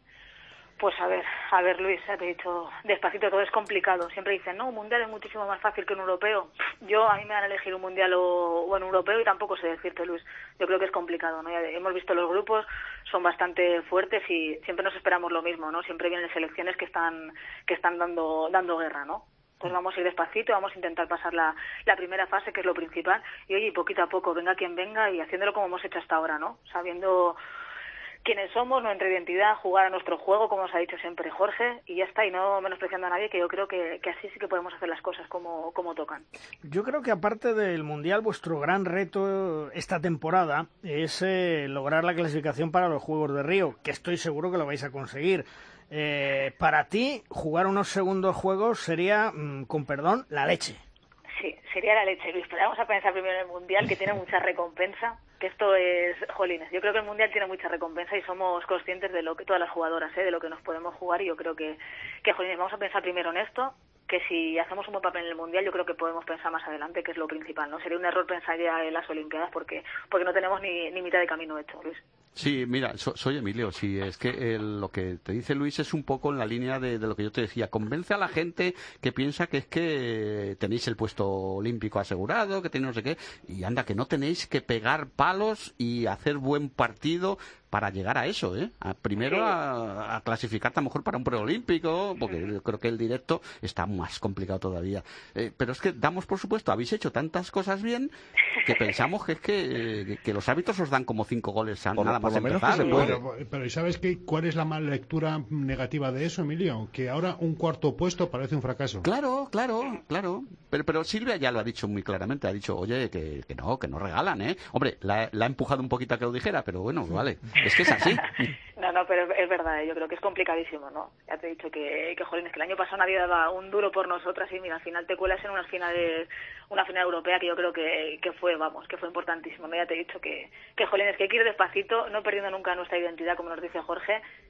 Pues a ver, a ver Luis, ya te he dicho, despacito, todo es complicado. Siempre dicen, no, un mundial es muchísimo más fácil que un europeo. Yo, a mí me van a elegir un mundial o, o un europeo y tampoco sé decirte, Luis. Yo creo que es complicado, ¿no? Ya hemos visto los grupos, son bastante fuertes y siempre nos esperamos lo mismo, ¿no? Siempre vienen selecciones que están que están dando dando guerra, ¿no? Pues vamos a ir despacito, vamos a intentar pasar la, la primera fase, que es lo principal, y oye, poquito a poco, venga quien venga y haciéndolo como hemos hecho hasta ahora, ¿no? Sabiendo quiénes somos, nuestra identidad, jugar a nuestro juego, como os ha dicho siempre Jorge, y ya está, y no menospreciando a nadie, que yo creo que, que así sí que podemos hacer las cosas como, como tocan. Yo creo que aparte del Mundial, vuestro gran reto esta temporada es eh, lograr la clasificación para los Juegos de Río, que estoy seguro que lo vais a conseguir. Eh, para ti, jugar unos segundos juegos sería, mmm, con perdón, la leche. Sí, sería la leche, Luis, pero vamos a pensar primero en el Mundial, que tiene mucha recompensa, que esto es, jolines, yo creo que el Mundial tiene mucha recompensa y somos conscientes de lo que, todas las jugadoras, ¿eh? De lo que nos podemos jugar, y yo creo que, que, jolines, vamos a pensar primero en esto, que si hacemos un buen papel en el Mundial, yo creo que podemos pensar más adelante, que es lo principal, ¿no? Sería un error pensar ya en las Olimpiadas, porque porque no tenemos ni, ni mitad de camino hecho, Luis. Sí, mira, so, soy Emilio, sí, es que el, lo que te dice Luis es un poco en la línea de, de lo que yo te decía, convence a la gente que piensa que es que tenéis el puesto olímpico asegurado, que tenéis no sé qué, y anda, que no tenéis que pegar palos y hacer buen partido para llegar a eso, ¿eh? A, primero Sí. a, a clasificarte a lo mejor para un preolímpico, porque Sí. yo creo que el directo está más complicado todavía. Eh, pero es que damos por supuesto, habéis hecho tantas cosas bien que pensamos que es que, que, que los hábitos os dan como cinco goles a Por lo- nada por más lo menos que empezar. se ¿no? puede. Pero, pero ¿y sabes qué, cuál es la mala lectura negativa de eso, Emilio? Que ahora un cuarto puesto parece un fracaso. Claro, claro, claro. Pero, pero Silvia ya lo ha dicho muy claramente. Ha dicho, oye, que, que no, que no regalan, ¿eh? Hombre, la, la ha empujado un poquito a que lo dijera, pero bueno, vale. Es que es así. No, no, pero es verdad, yo creo que es complicadísimo, ¿no? Ya te he dicho que, que jolines, que el año pasado nadie daba un duro por nosotras y mira, al final te cuelas en unas finales, una final europea que yo creo que, que fue, vamos, que fue importantísimo, ¿no? Ya te he dicho que, que jolines, que hay que ir despacito, no perdiendo nunca nuestra identidad, como nos dice Jorge,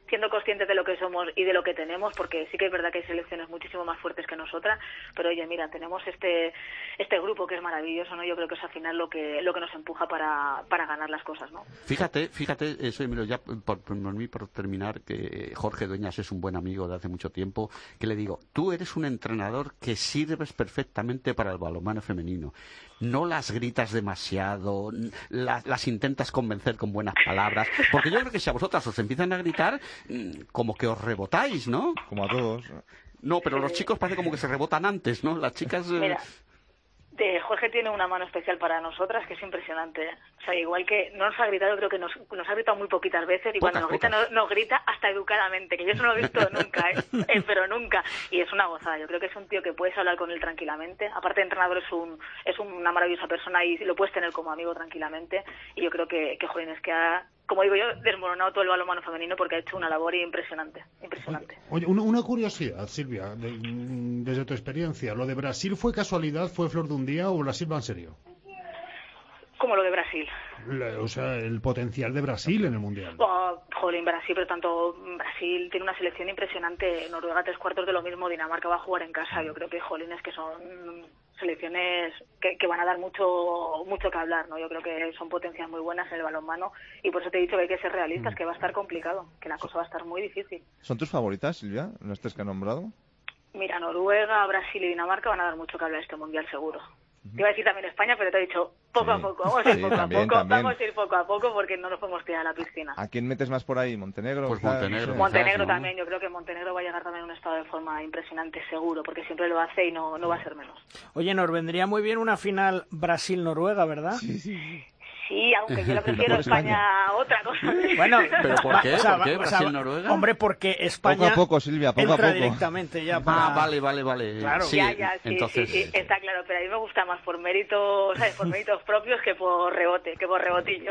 siendo conscientes de lo que somos y de lo que tenemos, porque sí que es verdad que hay selecciones muchísimo más fuertes que nosotras, pero oye, mira, tenemos este este grupo que es maravilloso, ¿no? Yo creo que es al final lo que lo que nos empuja para, para ganar las cosas, ¿no? Fíjate, fíjate, eso Emilio, ya por, por mí, por terminar, que Jorge Dueñas es un buen amigo de hace mucho tiempo, que le digo, tú eres un entrenador que sirves perfectamente para el balonmano femenino. No las gritas demasiado, las, las intentas convencer con buenas palabras, porque yo creo que si a vosotras os empiezan a gritar, como que os rebotáis, ¿no? Como a todos. No, pero los chicos parece como que se rebotan antes, ¿no? Las chicas... Eh... Mira, de Jorge tiene una mano especial para nosotras que es impresionante. O sea, igual que no nos ha gritado, creo que nos, nos ha gritado muy poquitas veces y pocas, cuando nos grita, nos, nos grita hasta educadamente, que yo eso no lo he visto nunca, ¿eh? eh, pero nunca. Y es una gozada. Yo creo que es un tío que puedes hablar con él tranquilamente. Aparte de entrenador, es un es una maravillosa persona y lo puedes tener como amigo tranquilamente. Y yo creo que, que jolín, es que ha, como digo yo, desmoronado todo el balonmano femenino porque ha hecho una labor impresionante. impresionante. Oye, una, una curiosidad, Silvia, de, desde tu experiencia. ¿Lo de Brasil fue casualidad, fue flor de un día o Brasil va en serio? Como lo de Brasil. La, o sea, el potencial de Brasil en el Mundial. Oh, jolín, Brasil, pero tanto Brasil tiene una selección impresionante. Noruega tres cuartos de lo mismo, Dinamarca va a jugar en casa. Yo creo que, jolín, es que son selecciones que, que van a dar mucho mucho que hablar, ¿no? Yo creo que son potencias muy buenas en el balonmano y por eso te he dicho que hay que ser realistas, mm. que va a estar complicado, que la cosa va a estar muy difícil. ¿Son tus favoritas, Silvia, las tres que han nombrado? Mira, Noruega, Brasil y Dinamarca van a dar mucho que hablar este Mundial, seguro. Te iba a decir también España, pero te he dicho poco sí. a poco, vamos a ir sí, poco también, a poco, también. vamos a ir poco a poco porque no nos podemos tirar a la piscina. ¿A quién metes más por ahí? ¿Montenegro? Pues Montenegro. Montenegro ¿no? también, yo creo que Montenegro va a llegar también a un estado de forma impresionante, seguro, porque siempre lo hace y no, no va a ser menos. Oye, nos vendría muy bien una final Brasil-Noruega, ¿verdad? Sí, sí. Sí, aunque yo lo prefiero España a otra cosa. Bueno, ¿pero por qué? O sea, ¿Por qué? O ¿Brasil-Noruega? sea, hombre, porque España poco a poco, Silvia, poco entra a poco. directamente ya para... Ah, vale, vale, vale. Claro. Sí, ya, ya, sí, entonces... sí, sí, está claro, pero a mí me gusta más por méritos, ¿sabes? Por méritos propios que por rebote, que por rebotillo.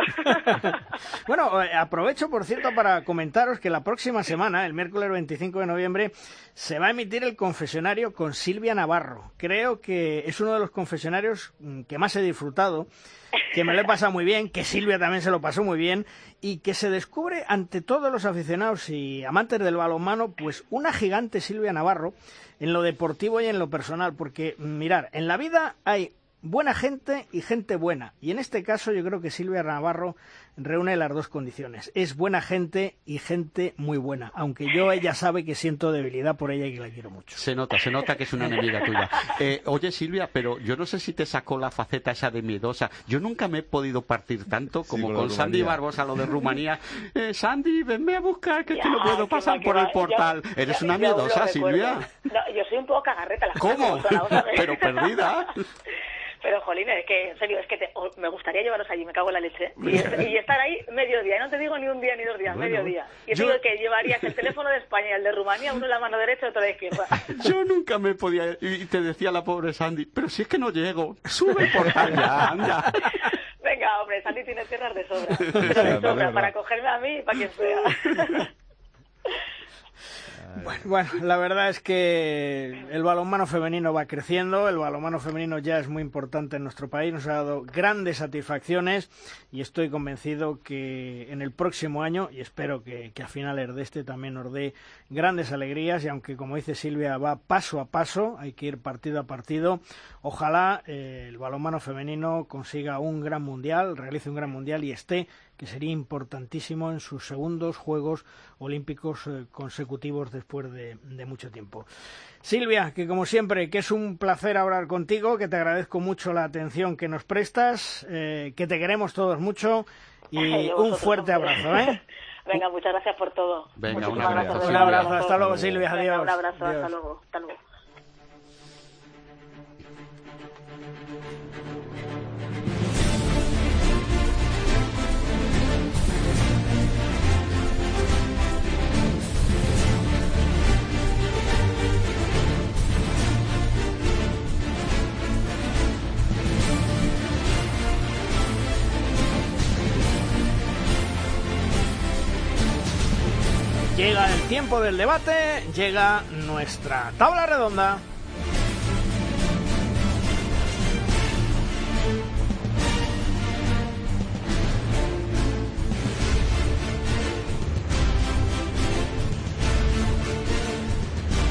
Bueno, aprovecho, por cierto, para comentaros que la próxima semana, el miércoles veinticinco de noviembre, se va a emitir el confesionario con Silvia Navarro. Creo que es uno de los confesionarios que más he disfrutado, que me lo he pasado muy bien, que Silvia también se lo pasó muy bien y que se descubre ante todos los aficionados y amantes del balonmano pues una gigante Silvia Navarro en lo deportivo y en lo personal, porque mirar, en la vida hay buena gente y gente buena, y en este caso yo creo que Silvia Navarro reúne las dos condiciones. Es buena gente y gente muy buena, aunque yo ella sabe que siento debilidad por ella y que la quiero mucho. Se nota, se nota que es una enemiga tuya. Eh, oye, Silvia, pero yo no sé si te sacó la faceta esa de miedosa. Yo nunca me he podido partir tanto como sí, con, con Sandy Barbosa, lo de Rumanía. Eh, Sandy, venme a buscar, que ya, te lo puedo pasar por el portal. Yo, ¿Eres yo, una miedosa, Silvia? No, yo soy un poco cagarreta. La ¿Cómo? Pero perdida. Pero, jolín, es que, en serio, es que te, oh, me gustaría llevaros allí, me cago en la leche. Y, y estar ahí mediodía, no te digo ni un día ni dos días, bueno, mediodía. Y yo digo que llevarías el teléfono de España y el de Rumanía, uno en la mano derecha y otro en la izquierda. Yo nunca me podía... Y te decía la pobre Sandy, pero si es que no llego, sube el portal ya, anda. Venga, hombre, Sandy tiene tierras de sobra. Pero de sobra, para cogerme a mí y para quien sea. Bueno, bueno, la verdad es que el balonmano femenino va creciendo, el balonmano femenino ya es muy importante en nuestro país, nos ha dado grandes satisfacciones y estoy convencido que en el próximo año, y espero que, que a finales de este también nos dé grandes alegrías, y aunque como dice Silvia va paso a paso, hay que ir partido a partido, ojalá eh, el balonmano femenino consiga un gran mundial, realice un gran mundial y esté, que sería importantísimo en sus segundos Juegos Olímpicos eh, consecutivos después de, de mucho tiempo. Silvia, que como siempre, que es un placer hablar contigo, que te agradezco mucho la atención que nos prestas, eh, que te queremos todos mucho y un fuerte abrazo, ¿eh? Venga, muchas gracias por todo. Venga, un abrazo. Un abrazo, hasta luego, Silvia, adiós. Venga, un abrazo, adiós. hasta luego, hasta luego. Llega el tiempo del debate, llega nuestra tabla redonda.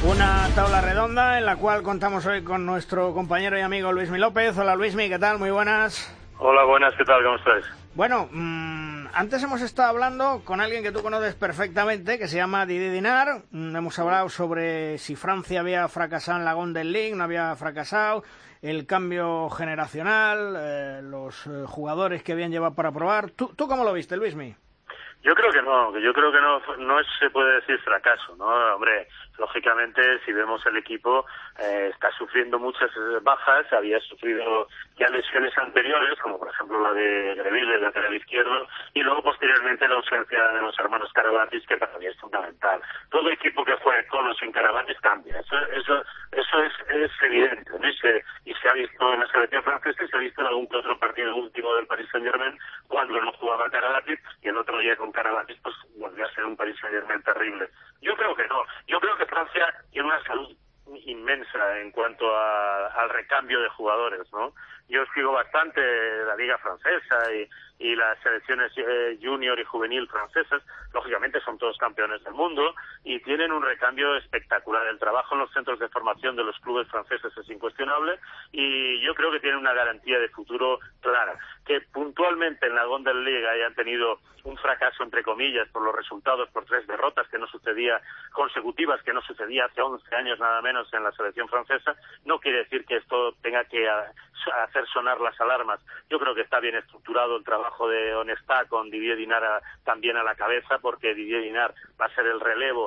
Una tabla redonda en la cual contamos hoy con nuestro compañero y amigo Luismi López. Hola Luismi, ¿qué tal? Muy buenas. Hola, buenas, ¿qué tal? ¿Cómo estáis? Bueno, mmm, antes hemos estado hablando con alguien que tú conoces perfectamente, que se llama Didier Dinard. Mm, hemos hablado sobre si Francia había fracasado en la Golden League, no había fracasado, el cambio generacional, eh, los eh, jugadores que habían llevado para probar. ¿Tú, ¿Tú cómo lo viste, Luismi? Yo creo que no, yo creo que no, no se puede decir fracaso, ¿no? Hombre, lógicamente, si vemos el equipo, eh, está sufriendo muchas bajas, había sufrido ya lesiones anteriores, como por ejemplo la de Greville, el lateral izquierdo, y luego posteriormente la ausencia de los hermanos Karabatis, que para mí es fundamental. Todo equipo que juegue con o sin Karabatis cambia, eso, eso, eso es, es evidente, ¿no? Y se, y se ha visto en la selección francesa y se ha visto en algún que otro partido último del Paris Saint-Germain, cuando no jugaba Karabatis, y el otro día con Karabatis, pues volvió a ser un Paris Saint-Germain terrible. Yo creo que no, yo creo que Francia tiene una salud inmensa en cuanto a, al recambio de jugadores, ¿no? Yo sigo bastante la liga francesa y, y las selecciones eh, junior y juvenil francesas, lógicamente son todos campeones del mundo y tienen un recambio espectacular. El trabajo en los centros de formación de los clubes franceses es incuestionable y yo creo que tienen una garantía de futuro clara. Que puntualmente en la Golden League hayan tenido un fracaso, entre comillas, por los resultados, por tres derrotas que no sucedía consecutivas, que no sucedía hace once años nada menos en la selección francesa, no quiere decir que esto tenga que a, a hacer sonar las alarmas. Yo creo que está bien estructurado el trabajo de Onesta con Didier Dinard a, también a la cabeza, porque Didier Dinard va a ser el relevo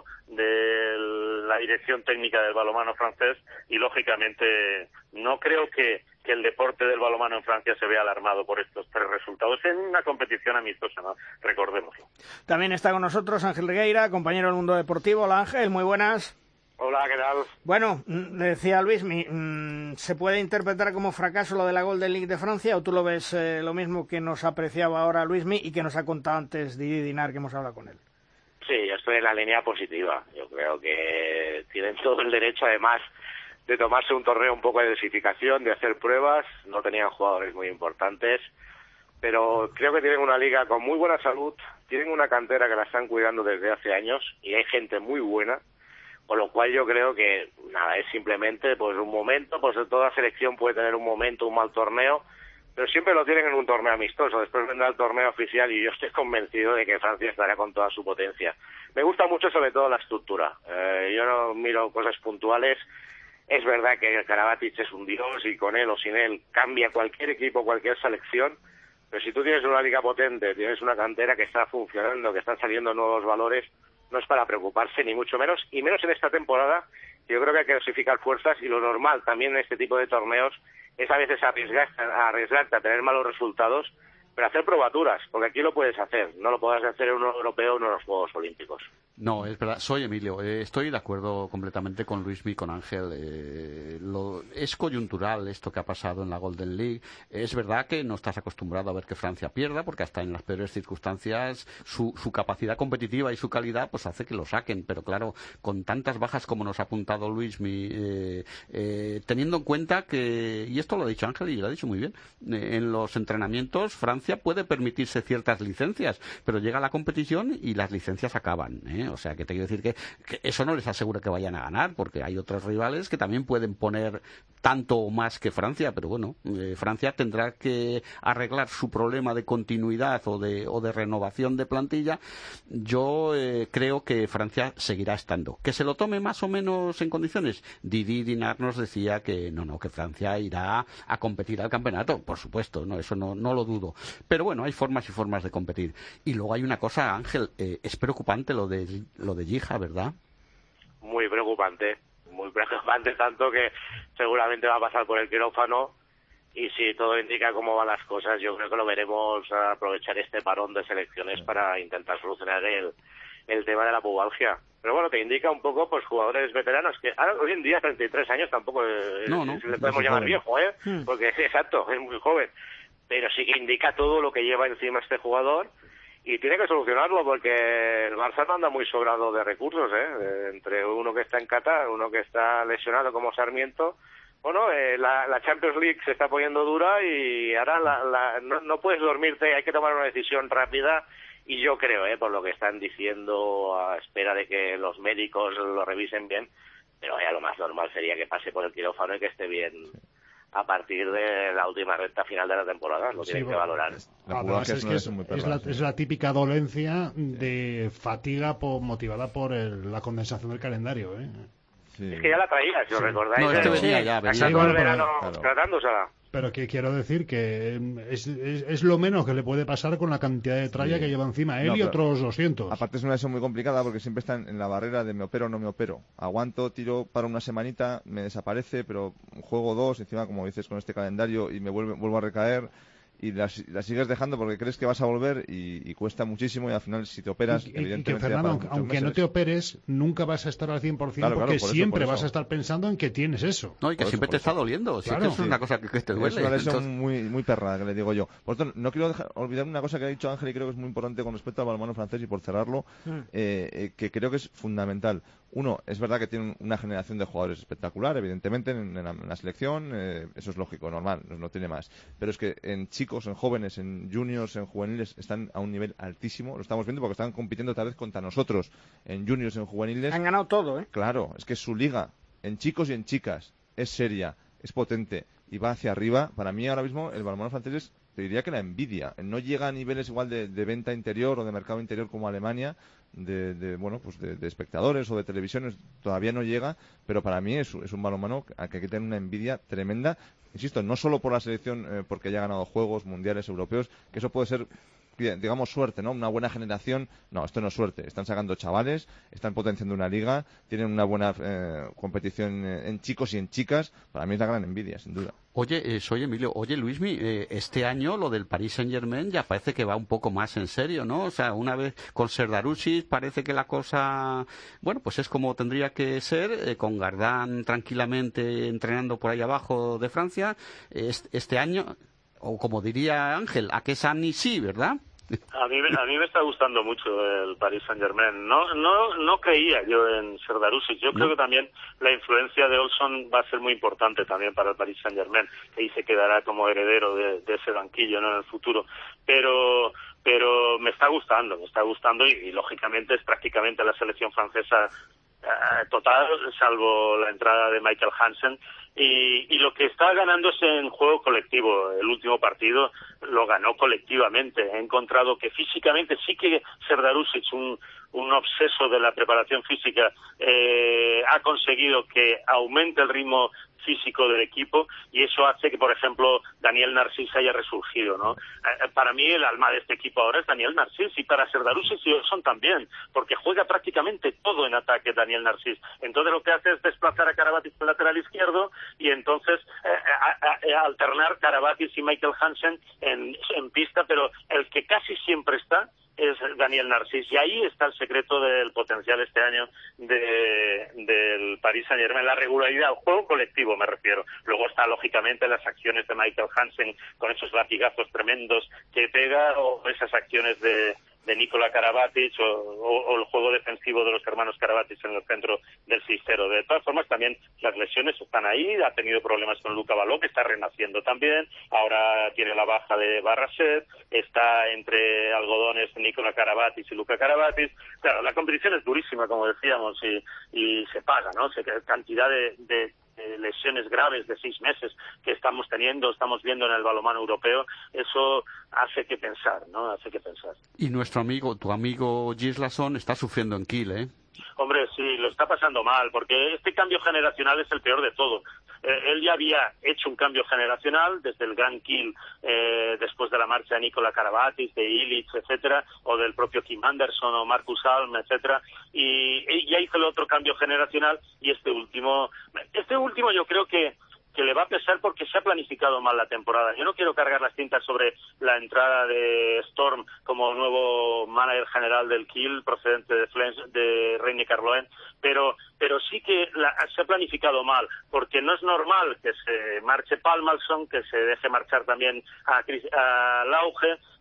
de la dirección técnica del balonmano francés y lógicamente no creo que, que el deporte del balonmano en Francia se vea alarmado por estos tres resultados en una competición amistosa, ¿no? Recordémoslo. También está con nosotros Ángel Regueira, compañero del Mundo Deportivo. Hola Ángel, muy buenas. Hola, ¿qué tal? Bueno, le decía Luis, ¿se puede interpretar como fracaso lo de la Golden League de Francia o tú lo ves eh, lo mismo que nos apreciaba ahora Luismi y que nos ha contado antes Didier Dinard, que hemos hablado con él? Sí, yo estoy en la línea positiva. Yo creo que tienen todo el derecho, además, de tomarse un torneo un poco de dosificación, de hacer pruebas. No tenían jugadores muy importantes, pero creo que tienen una liga con muy buena salud, tienen una cantera que la están cuidando desde hace años y hay gente muy buena. Con lo cual yo creo que nada, es simplemente pues un momento, pues toda selección puede tener un momento, un mal torneo, pero siempre lo tienen en un torneo amistoso. Después vendrá el torneo oficial y yo estoy convencido de que Francia estará con toda su potencia. Me gusta mucho sobre todo la estructura. Eh, yo no miro cosas puntuales. Es verdad que Karabatic es un dios y con él o sin él cambia cualquier equipo, cualquier selección, pero si tú tienes una liga potente, tienes una cantera que está funcionando, que están saliendo nuevos valores, no es para preocuparse, ni mucho menos, y menos en esta temporada. Yo creo que hay que dosificar fuerzas y lo normal también en este tipo de torneos es a veces arriesgar, arriesgarte a tener malos resultados, pero hacer probaturas, porque aquí lo puedes hacer, no lo puedes hacer en un europeo o en los Juegos Olímpicos. No, es verdad. Soy Emilio. Eh, estoy de acuerdo completamente con Luismi y con Ángel. Eh, lo, es coyuntural esto que ha pasado en la Golden League. Es verdad que no estás acostumbrado a ver que Francia pierda, porque hasta en las peores circunstancias su, su capacidad competitiva y su calidad pues hace que lo saquen. Pero claro, con tantas bajas como nos ha apuntado Luismi, eh, eh, teniendo en cuenta que, y esto lo ha dicho Ángel y lo ha dicho muy bien, eh, en los entrenamientos Francia puede permitirse ciertas licencias, pero llega la competición y las licencias acaban, ¿eh? O sea, que te quiero decir que, que eso no les asegura que vayan a ganar, porque hay otros rivales que también pueden poner tanto o más que Francia, pero bueno, eh, Francia tendrá que arreglar su problema de continuidad o de, o de renovación de plantilla. Yo eh, creo que Francia seguirá estando. ¿Que se lo tome más o menos en condiciones? Didier Dinard nos decía que no, no, que Francia irá a competir al campeonato, por supuesto, no, eso no, no lo dudo. Pero bueno, hay formas y formas de competir. Y luego hay una cosa, Ángel, eh, es preocupante lo de lo de Gija, ¿verdad? Muy preocupante, muy preocupante, tanto que seguramente va a pasar por el quirófano y si todo indica cómo van las cosas, yo creo que lo veremos aprovechar este parón de selecciones para intentar solucionar el, el tema de la pubalgia. Pero bueno, te indica un poco pues jugadores veteranos que ahora, hoy en día treinta y tres años tampoco eh, no, no, si le podemos llamar viejo, ¿eh? Hmm. Porque sí, exacto, es muy joven, pero sí que indica todo lo que lleva encima este jugador. Y tiene que solucionarlo porque el Barça no anda muy sobrado de recursos, ¿eh? Entre uno que está en Qatar, uno que está lesionado como Sarmiento. Bueno, eh, la, la Champions League se está poniendo dura y ahora la, la, no, no puedes dormirte, hay que tomar una decisión rápida. Y yo creo, ¿eh? Por lo que están diciendo, a espera de que los médicos lo revisen bien, pero ya lo más normal sería que pase por el quirófano y que esté bien a partir de la última recta final de la temporada. Lo tienen Sí, que valorar. Además, es, que es, es, la, es la típica dolencia de fatiga por, motivada por el, la condensación del calendario, ¿eh? Sí. Es que ya la traía, si os sí. recordáis. No, este venía ya, venía. Sí, bueno, el verano claro. tratándosela. Pero que quiero decir que es, es, es lo menos que le puede pasar con la cantidad de tralla sí. que lleva encima él no, y otros doscientos. Aparte es una lesión muy complicada porque siempre están en la barrera de me opero o no me opero. Aguanto, tiro para una semanita, me desaparece, pero juego dos, encima como dices con este calendario y me vuelve, vuelvo a recaer. Y la, la sigues dejando porque crees que vas a volver y, y cuesta muchísimo y al final si te operas, y, evidentemente... Y que, Fernando, aunque, aunque no te operes, nunca vas a estar al cien por ciento claro, porque claro, por siempre eso, vas a estar pensando en que tienes eso. No, y que por siempre eso, te eso. está doliendo, si claro. es que es una cosa que, que te duele. Es una lesión entonces... muy, muy perra, que le digo yo. Por tanto, no quiero dejar, olvidar una cosa que ha dicho Ángel y creo que es muy importante con respecto al balonmano francés y por cerrarlo, mm. eh, eh, que creo que es fundamental. Uno, es verdad que tiene una generación de jugadores espectacular, evidentemente, en, en, la, en la selección, eh, eso es lógico, normal, no, no tiene más. Pero es que en chicos, en jóvenes, en juniors, en juveniles, están a un nivel altísimo, lo estamos viendo porque están compitiendo tal vez contra nosotros, en juniors, en juveniles. Han ganado todo, ¿eh? Claro, es que su liga, en chicos y en chicas, es seria, es potente y va hacia arriba. Para mí ahora mismo el balonmano francés es, te diría que la envidia. No llega a niveles igual de, de venta interior o de mercado interior como Alemania, de, de bueno pues de, de espectadores o de televisiones, todavía no llega, pero para mí es, es un balonmano al que hay que tener una envidia tremenda. Insisto, no solo por la selección, eh, porque haya ganado juegos mundiales europeos, que eso puede ser, digamos, suerte, ¿no? Una buena generación. No, esto no es suerte. Están sacando chavales, están potenciando una liga, tienen una buena eh, competición en chicos y en chicas. Para mí es la gran envidia, sin duda. Oye, eh, soy Emilio. Oye, Luismi, eh, este año lo del Paris Saint-Germain ya parece que va un poco más en serio, ¿no? O sea, una vez con Serdarusis parece que la cosa, bueno, pues es como tendría que ser, eh, con Gardán tranquilamente entrenando por ahí abajo de Francia. Este, este año, o como diría Ángel, a que Sani sí, ¿verdad? A mí, a mí me está gustando mucho el Paris Saint-Germain. No, no, no creía yo en Serdarusic. Yo creo que también la influencia de Olson va a ser muy importante también para el Paris Saint-Germain, que ahí se quedará como heredero de, de ese banquillo, ¿no?, en el futuro. Pero, pero me está gustando, me está gustando y, y lógicamente es prácticamente la selección francesa eh, total, salvo la entrada de Michael Hansen. Y, y lo que está ganando es en juego colectivo. El último partido lo ganó colectivamente. He encontrado que físicamente sí que Serdarusic, un, un obseso de la preparación física, eh, ha conseguido que aumente el ritmo físico del equipo y eso hace que, por ejemplo, Daniel Narcís haya resurgido, ¿no? Eh, para mí el alma de este equipo ahora es Daniel Narcís y para Serdarusic y Olson también, porque juega prácticamente todo en ataque Daniel Narcís. Entonces lo que hace es desplazar a Karabatic al lateral izquierdo y entonces eh, a, a, a alternar Karabatic y Michael Hansen en, en pista, pero el que casi siempre está es Daniel Narcís, y ahí está el secreto del potencial este año de, del Paris Saint-Germain, la regularidad, el juego colectivo me refiero. Luego está lógicamente las acciones de Michael Hansen con esos latigazos tremendos que pega, o esas acciones de de Nikola Karabatic o, o, o el juego defensivo de los hermanos Karabatic en el centro del seis cero. De todas formas, también las lesiones están ahí. Ha tenido problemas con Luca Baló, que está renaciendo también. Ahora tiene la baja de Barraset. Está entre algodones Nikola Karabatic y Luca Karabatic. Claro, la competición es durísima, como decíamos, y, y se paga, ¿no? Se, cantidad de, de Eh, lesiones graves de seis meses que estamos teniendo, estamos viendo en el balonmano europeo, eso hace que pensar, ¿no? Hace que pensar. Y nuestro amigo, tu amigo Gislason está sufriendo en Kiel, ¿eh? Hombre, sí, lo está pasando mal, porque este cambio generacional es el peor de todo. Eh, él ya había hecho un cambio generacional desde el Gran Kiel, eh, después de la marcha de Nikola Karabatic, de Illich, etcétera, o del propio Kim Anderson o Marcus Alm, etcétera, y, y ya hizo el otro cambio generacional, y este último, este último yo creo que que le va a pesar porque se ha planificado mal la temporada. Yo no quiero cargar las tintas sobre la entrada de Storm como nuevo manager general del Kiel, procedente de Flens, de Reine-Carloen, pero pero sí que la, se ha planificado mal, porque no es normal que se marche Palmarsson, que se deje marchar también a, a Lauge,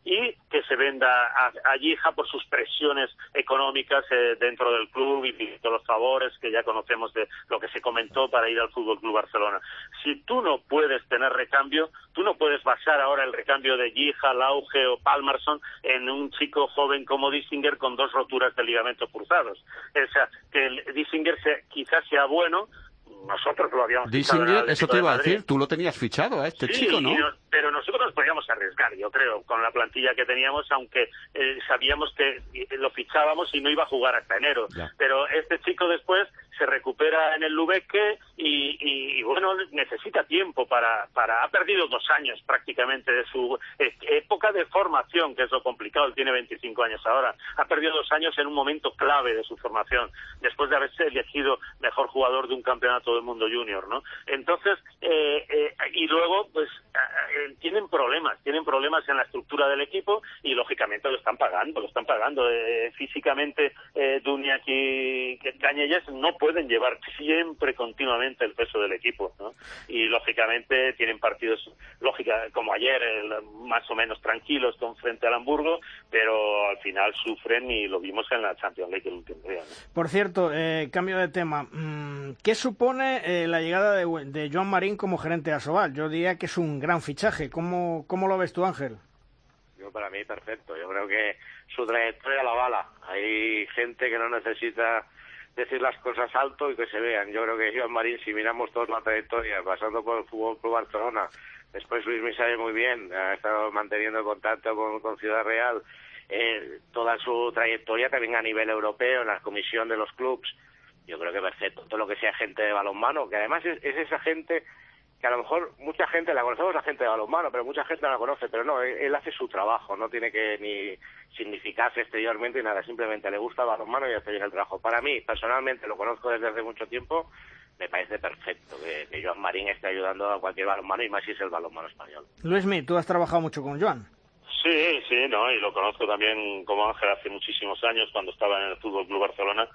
y que se venda a, a Yija por sus presiones económicas eh, dentro del club y todos los favores que ya conocemos de lo que se comentó para ir al Fútbol Club Barcelona. Si tú no puedes tener recambio, tú no puedes basar ahora el recambio de Yija, Lauge o Palmerson en un chico joven como Dissinger con dos roturas de ligamento cruzados. O sea, que el Dissinger se, quizás sea bueno. Nosotros lo habíamos Dissinger, fichado. eso te iba a decir, tú lo tenías fichado a este sí, chico, ¿no? No, pero nosotros nos podíamos arriesgar, yo creo, con la plantilla que teníamos, aunque eh, sabíamos que lo fichábamos y no iba a jugar hasta enero. Ya. Pero este chico después se recupera en el Lübeck y, y, y bueno, necesita tiempo para, para... Ha perdido dos años prácticamente de su eh, época de formación, que es lo complicado, él tiene veinticinco años ahora. Ha perdido dos años en un momento clave de su formación, después de haberse elegido mejor jugador de un campeonato del mundo junior, ¿no? Entonces, eh, eh, y luego, pues, eh, tienen problemas, tienen problemas en la estructura del equipo y, lógicamente, lo están pagando, lo están pagando. Eh, físicamente, eh, Duniak y Cañelles no pueden llevar siempre, continuamente, el peso del equipo, ¿no? Y, lógicamente, tienen partidos, lógica, como ayer, el, más o menos tranquilos con frente al Hamburgo, pero al final sufren y lo vimos en la Champions League el último día, ¿no? Por cierto, eh, cambio de tema, ¿qué supone eh, la llegada de, de Joan Marín como gerente de Asobal? Yo diría que es un gran fichaje. ¿Cómo, cómo lo ves tú, Ángel? Yo, para mí, perfecto. Yo creo que su trayectoria la bala. Hay gente que no necesita decir las cosas alto y que se vean. Yo creo que Joan Marín, si miramos toda la trayectoria, pasando por el Fútbol Club Barcelona, después Luis me sabe muy bien, ha estado manteniendo contacto con, con Ciudad Real, eh, toda su trayectoria también a nivel europeo, en la comisión de los clubs. Yo creo que perfecto, todo lo que sea gente de balonmano, que además es, es esa gente que a lo mejor mucha gente, la conocemos la gente de balonmano, pero mucha gente no la conoce, pero no, él, él hace su trabajo, no tiene que ni significarse exteriormente ni nada, simplemente le gusta el balonmano y hace bien el trabajo. Para mí, personalmente, lo conozco desde hace mucho tiempo, me parece perfecto que, que Joan Marín esté ayudando a cualquier balonmano y más si es el balonmano español. Luismi, tú has trabajado mucho con Joan. Sí, sí, no, y lo conozco también como Ángel hace muchísimos años cuando estaba en el Fútbol Club Barcelona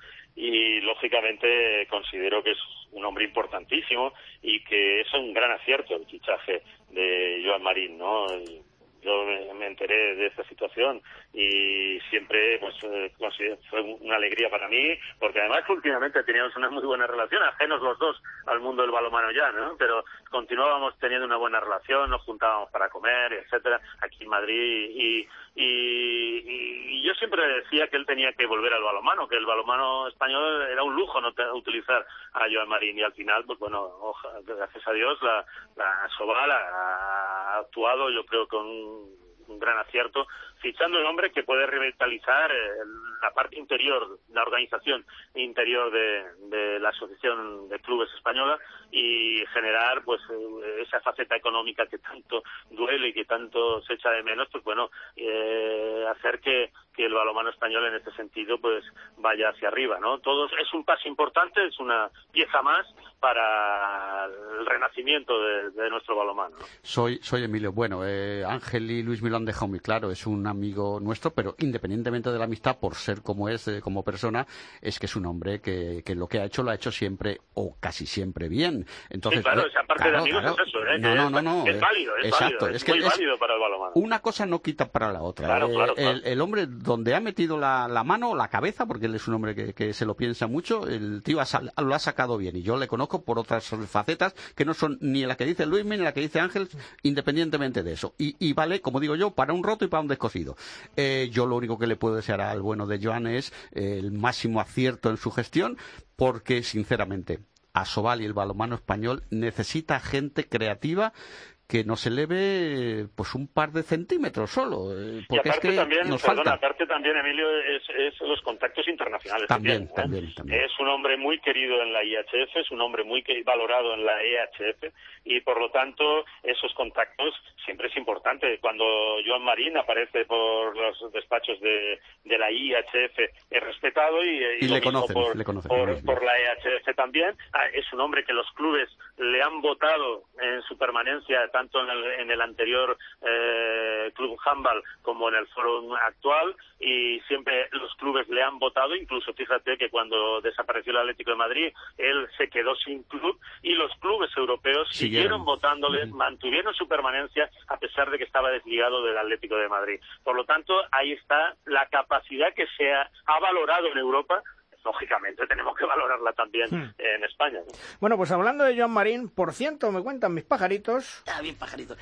y lógicamente considero que es un hombre importantísimo y que es un gran acierto el fichaje de Joan Marín, ¿no? Yo me enteré de esta situación y siempre pues eh, fue una alegría para mí, porque además últimamente teníamos una muy buena relación, ajenos los dos al mundo del balonmano ya, ¿no? Pero continuábamos teniendo una buena relación, nos juntábamos para comer, etcétera, aquí en Madrid y, y, y yo siempre decía que él tenía que volver al balonmano, que el balonmano español era un lujo no utilizar a Joan Marín y al final, pues bueno, ojalá, gracias a Dios, la, la Asobal ha actuado, yo creo, con un gran acierto, fichando un hombre que puede revitalizar eh, la parte interior, la organización interior de, de la Asociación de Clubes Española y generar pues eh, esa faceta económica que tanto duele y que tanto se echa de menos, pues bueno, eh, hacer que, que el balonmano español en este sentido pues vaya hacia arriba, ¿no? Todo es un paso importante, es una pieza más para el renacimiento de, de nuestro balonmano, ¿no? Soy, soy Emilio. Bueno, eh, Ángel y Luis me lo han dejado muy claro, es un amigo nuestro, pero independientemente de la amistad, por ser como es, eh, como persona, es que es un hombre que, que lo que ha hecho lo ha hecho siempre o casi siempre bien. Entonces, sí, claro, eh, esa parte claro, de amigos claro. es eso, ¿eh? No, no, no, no, es, es válido, es exacto, válido, es, es que muy es, válido para el balonmano. Una cosa no quita para la otra. Claro, eh, claro, claro. El, el hombre donde ha metido la, la mano, la cabeza, porque él es un hombre que, que se lo piensa mucho, el tío ha sal, lo ha sacado bien y yo le conozco por otras facetas que no son ni la que dice Luis ni la que dice Ángel, independientemente de eso. Y, y vale, como digo yo, para un roto y para un descosido. Eh, yo lo único que le puedo desear al bueno de Joan es eh, el máximo acierto en su gestión, porque sinceramente Asobal y el balonmano español necesita gente creativa que nos eleve pues un par de centímetros solo, porque y aparte es que también, nos perdona, falta. aparte también, Emilio, es, es los contactos internacionales. También, ¿eh? también, también. Es un hombre muy querido en la I H F, es un hombre muy valorado en la E H F y, por lo tanto, esos contactos siempre es importante. Cuando Joan Marín aparece por los despachos de, de la I H F, es respetado y, y, y lo le, mismo conocen, por, le conocen, por, por la E H F también. Ah, es un hombre que los clubes le han votado en su permanencia tanto en el, en el anterior eh, Club Handball como en el foro actual, y siempre los clubes le han votado. Incluso fíjate que cuando desapareció el Atlético de Madrid, él se quedó sin club, y los clubes europeos siguieron, siguieron votándole, uh-huh. mantuvieron su permanencia a pesar de que estaba desligado del Atlético de Madrid. Por lo tanto, ahí está la capacidad que se ha, ha valorado en Europa. Lógicamente tenemos que valorarla también hmm. en España, ¿no? Bueno, pues hablando de Joan Marín, por cierto, me cuentan mis pajaritos... Ah, bien pajaritos.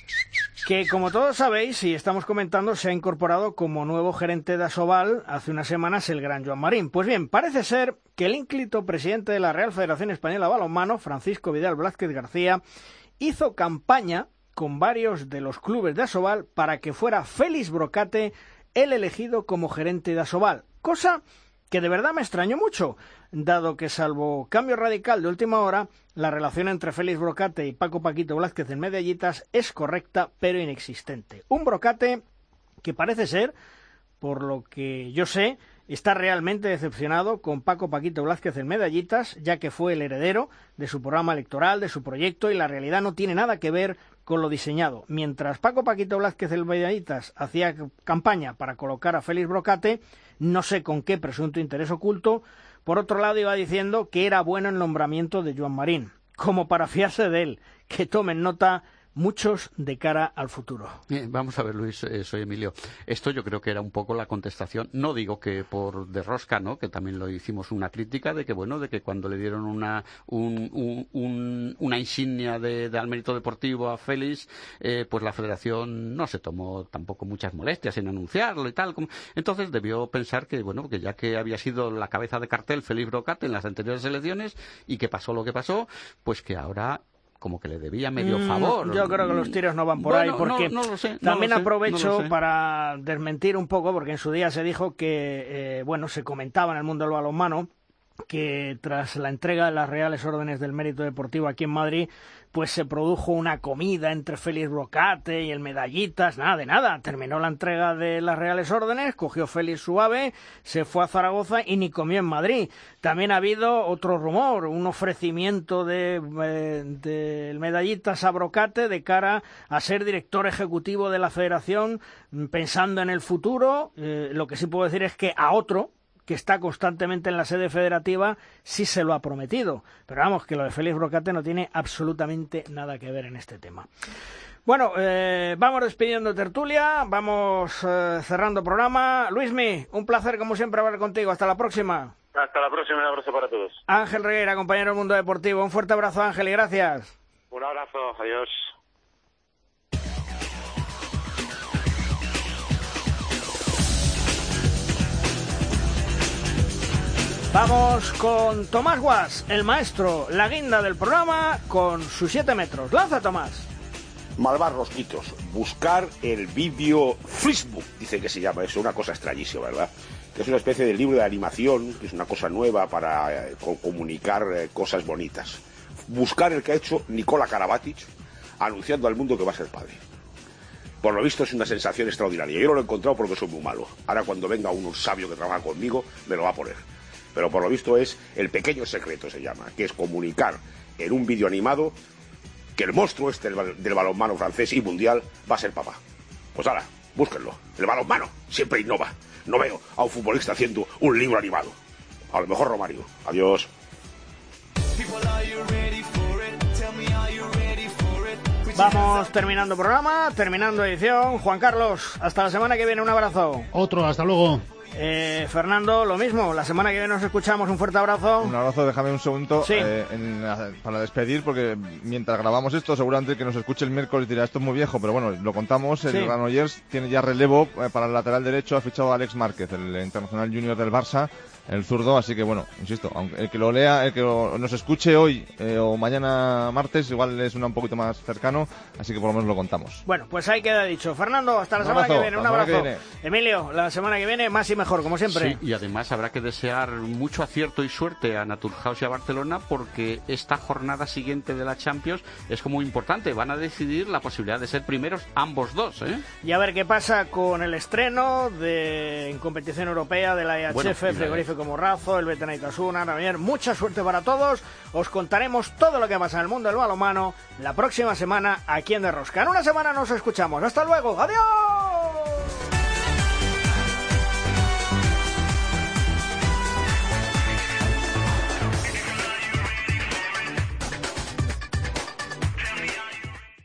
Que, como todos sabéis, y estamos comentando, se ha incorporado como nuevo gerente de Asobal hace unas semanas el gran Joan Marín. Pues bien, parece ser que el ínclito presidente de la Real Federación Española de Balonmano, Francisco Vidal Blázquez García, hizo campaña con varios de los clubes de Asobal para que fuera Félix Brocate el elegido como gerente de Asobal. Cosa que de verdad me extrañó mucho, dado que, salvo cambio radical de última hora, la relación entre Félix Brocate y Paco Paquito Blázquez en Medallitas es correcta pero inexistente. Un Brocate que parece ser, por lo que yo sé, está realmente decepcionado con Paco Paquito Blázquez en Medallitas, ya que fue el heredero de su programa electoral, de su proyecto, y la realidad no tiene nada que ver con lo diseñado. Mientras Paco Paquito Blázquez en Medallitas hacía campaña para colocar a Félix Brocate, no sé con qué presunto interés oculto, por otro lado iba diciendo que era bueno el nombramiento de Joan Marín, como para fiarse de él. Que tomen nota muchos de cara al futuro. Eh, vamos a ver, Luis, eh, soy Emilio. Esto yo creo que era un poco la contestación, no digo que por de rosca, ¿no? Que también lo hicimos una crítica de que, bueno, de que cuando le dieron una un, un, un, una insignia de, de al mérito deportivo a Félix, eh, pues la Federación no se tomó tampoco muchas molestias en anunciarlo y tal. Como... Entonces debió pensar que, bueno, que ya que había sido la cabeza de cartel Félix Brocate en las anteriores elecciones y que pasó lo que pasó, pues que ahora como que le debía medio favor. Mm, yo creo que los tiros no van por bueno, ahí, porque no, no lo sé, también no lo sé, aprovecho no lo sé. para desmentir un poco, porque en su día se dijo que, eh, bueno, se comentaba en el mundo del balonmano que tras la entrega de las Reales Órdenes del Mérito Deportivo aquí en Madrid, pues se produjo una comida entre Félix Brocate y el Medallitas. Nada de nada, terminó la entrega de las Reales Órdenes, cogió Félix su ave, se fue a Zaragoza y ni comió en Madrid. También ha habido otro rumor, un ofrecimiento de, eh, de Medallitas a Brocate de cara a ser director ejecutivo de la Federación, pensando en el futuro. Eh, lo que sí puedo decir es que a otro, que está constantemente en la sede federativa, sí se lo ha prometido. Pero vamos, que lo de Félix Brocate no tiene absolutamente nada que ver en este tema. Bueno, eh, vamos despidiendo tertulia, vamos eh, cerrando programa. Luismi, un placer como siempre hablar contigo. Hasta la próxima. Hasta la próxima, un abrazo para todos. Ángel Reguera, compañero del Mundo Deportivo. Un fuerte abrazo, Ángel, y gracias. Un abrazo, adiós. Vamos con Tomás Guas, el maestro, la guinda del programa, con sus siete metros. ¡Lanza, Tomás! Malvar Rosquitos, buscar el vídeo Facebook, dice que se llama eso, una cosa extrañísima, ¿verdad? Que es una especie de libro de animación, que es una cosa nueva para eh, comunicar eh, cosas bonitas. Buscar el que ha hecho Nikola Karabatic, anunciando al mundo que va a ser padre. Por lo visto es una sensación extraordinaria. Yo no lo he encontrado porque soy muy malo. Ahora cuando venga un sabio que trabaja conmigo, me lo va a poner. Pero por lo visto es el pequeño secreto, se llama, que es comunicar en un vídeo animado que el monstruo este del, del balonmano francés y mundial va a ser papá. Pues ahora, búsquenlo. El balonmano siempre innova. No veo a un futbolista haciendo un libro animado. A lo mejor Romario. Adiós. Vamos terminando programa, terminando edición. Juan Carlos, hasta la semana que viene, un abrazo. Otro, hasta luego. Eh, Fernando, lo mismo, la semana que viene nos escuchamos, un fuerte abrazo. Un abrazo, déjame un segundo sí. eh, en, para despedir, porque mientras grabamos esto, seguramente el que nos escuche el miércoles dirá, esto es muy viejo, pero bueno, lo contamos, el sí. Granollers tiene ya relevo eh, para el lateral derecho, ha fichado a Alex Márquez, el internacional junior del Barça, el zurdo, así que bueno, insisto, aunque el que lo lea, el que lo, nos escuche hoy eh, o mañana martes, igual es una un poquito más cercano, así que por lo menos lo contamos. Bueno, pues ahí queda dicho. Fernando, hasta la un semana abrazo, que viene, un abrazo. Emilio, la semana que viene más y mejor, como siempre. Sí, y además habrá que desear mucho acierto y suerte a Naturhaus y a Barcelona, porque esta jornada siguiente de la Champions es como importante, van a decidir la posibilidad de ser primeros ambos dos, ¿eh? Y a ver qué pasa con el estreno de en competición europea de la E H F, bueno, frigorífico como Razo, el Betenaitasuna, también. Mucha suerte para todos. Os contaremos todo lo que pasa en el mundo del balonmano la próxima semana aquí en De Rosca. En una semana nos escuchamos. ¡Hasta luego! ¡Adiós!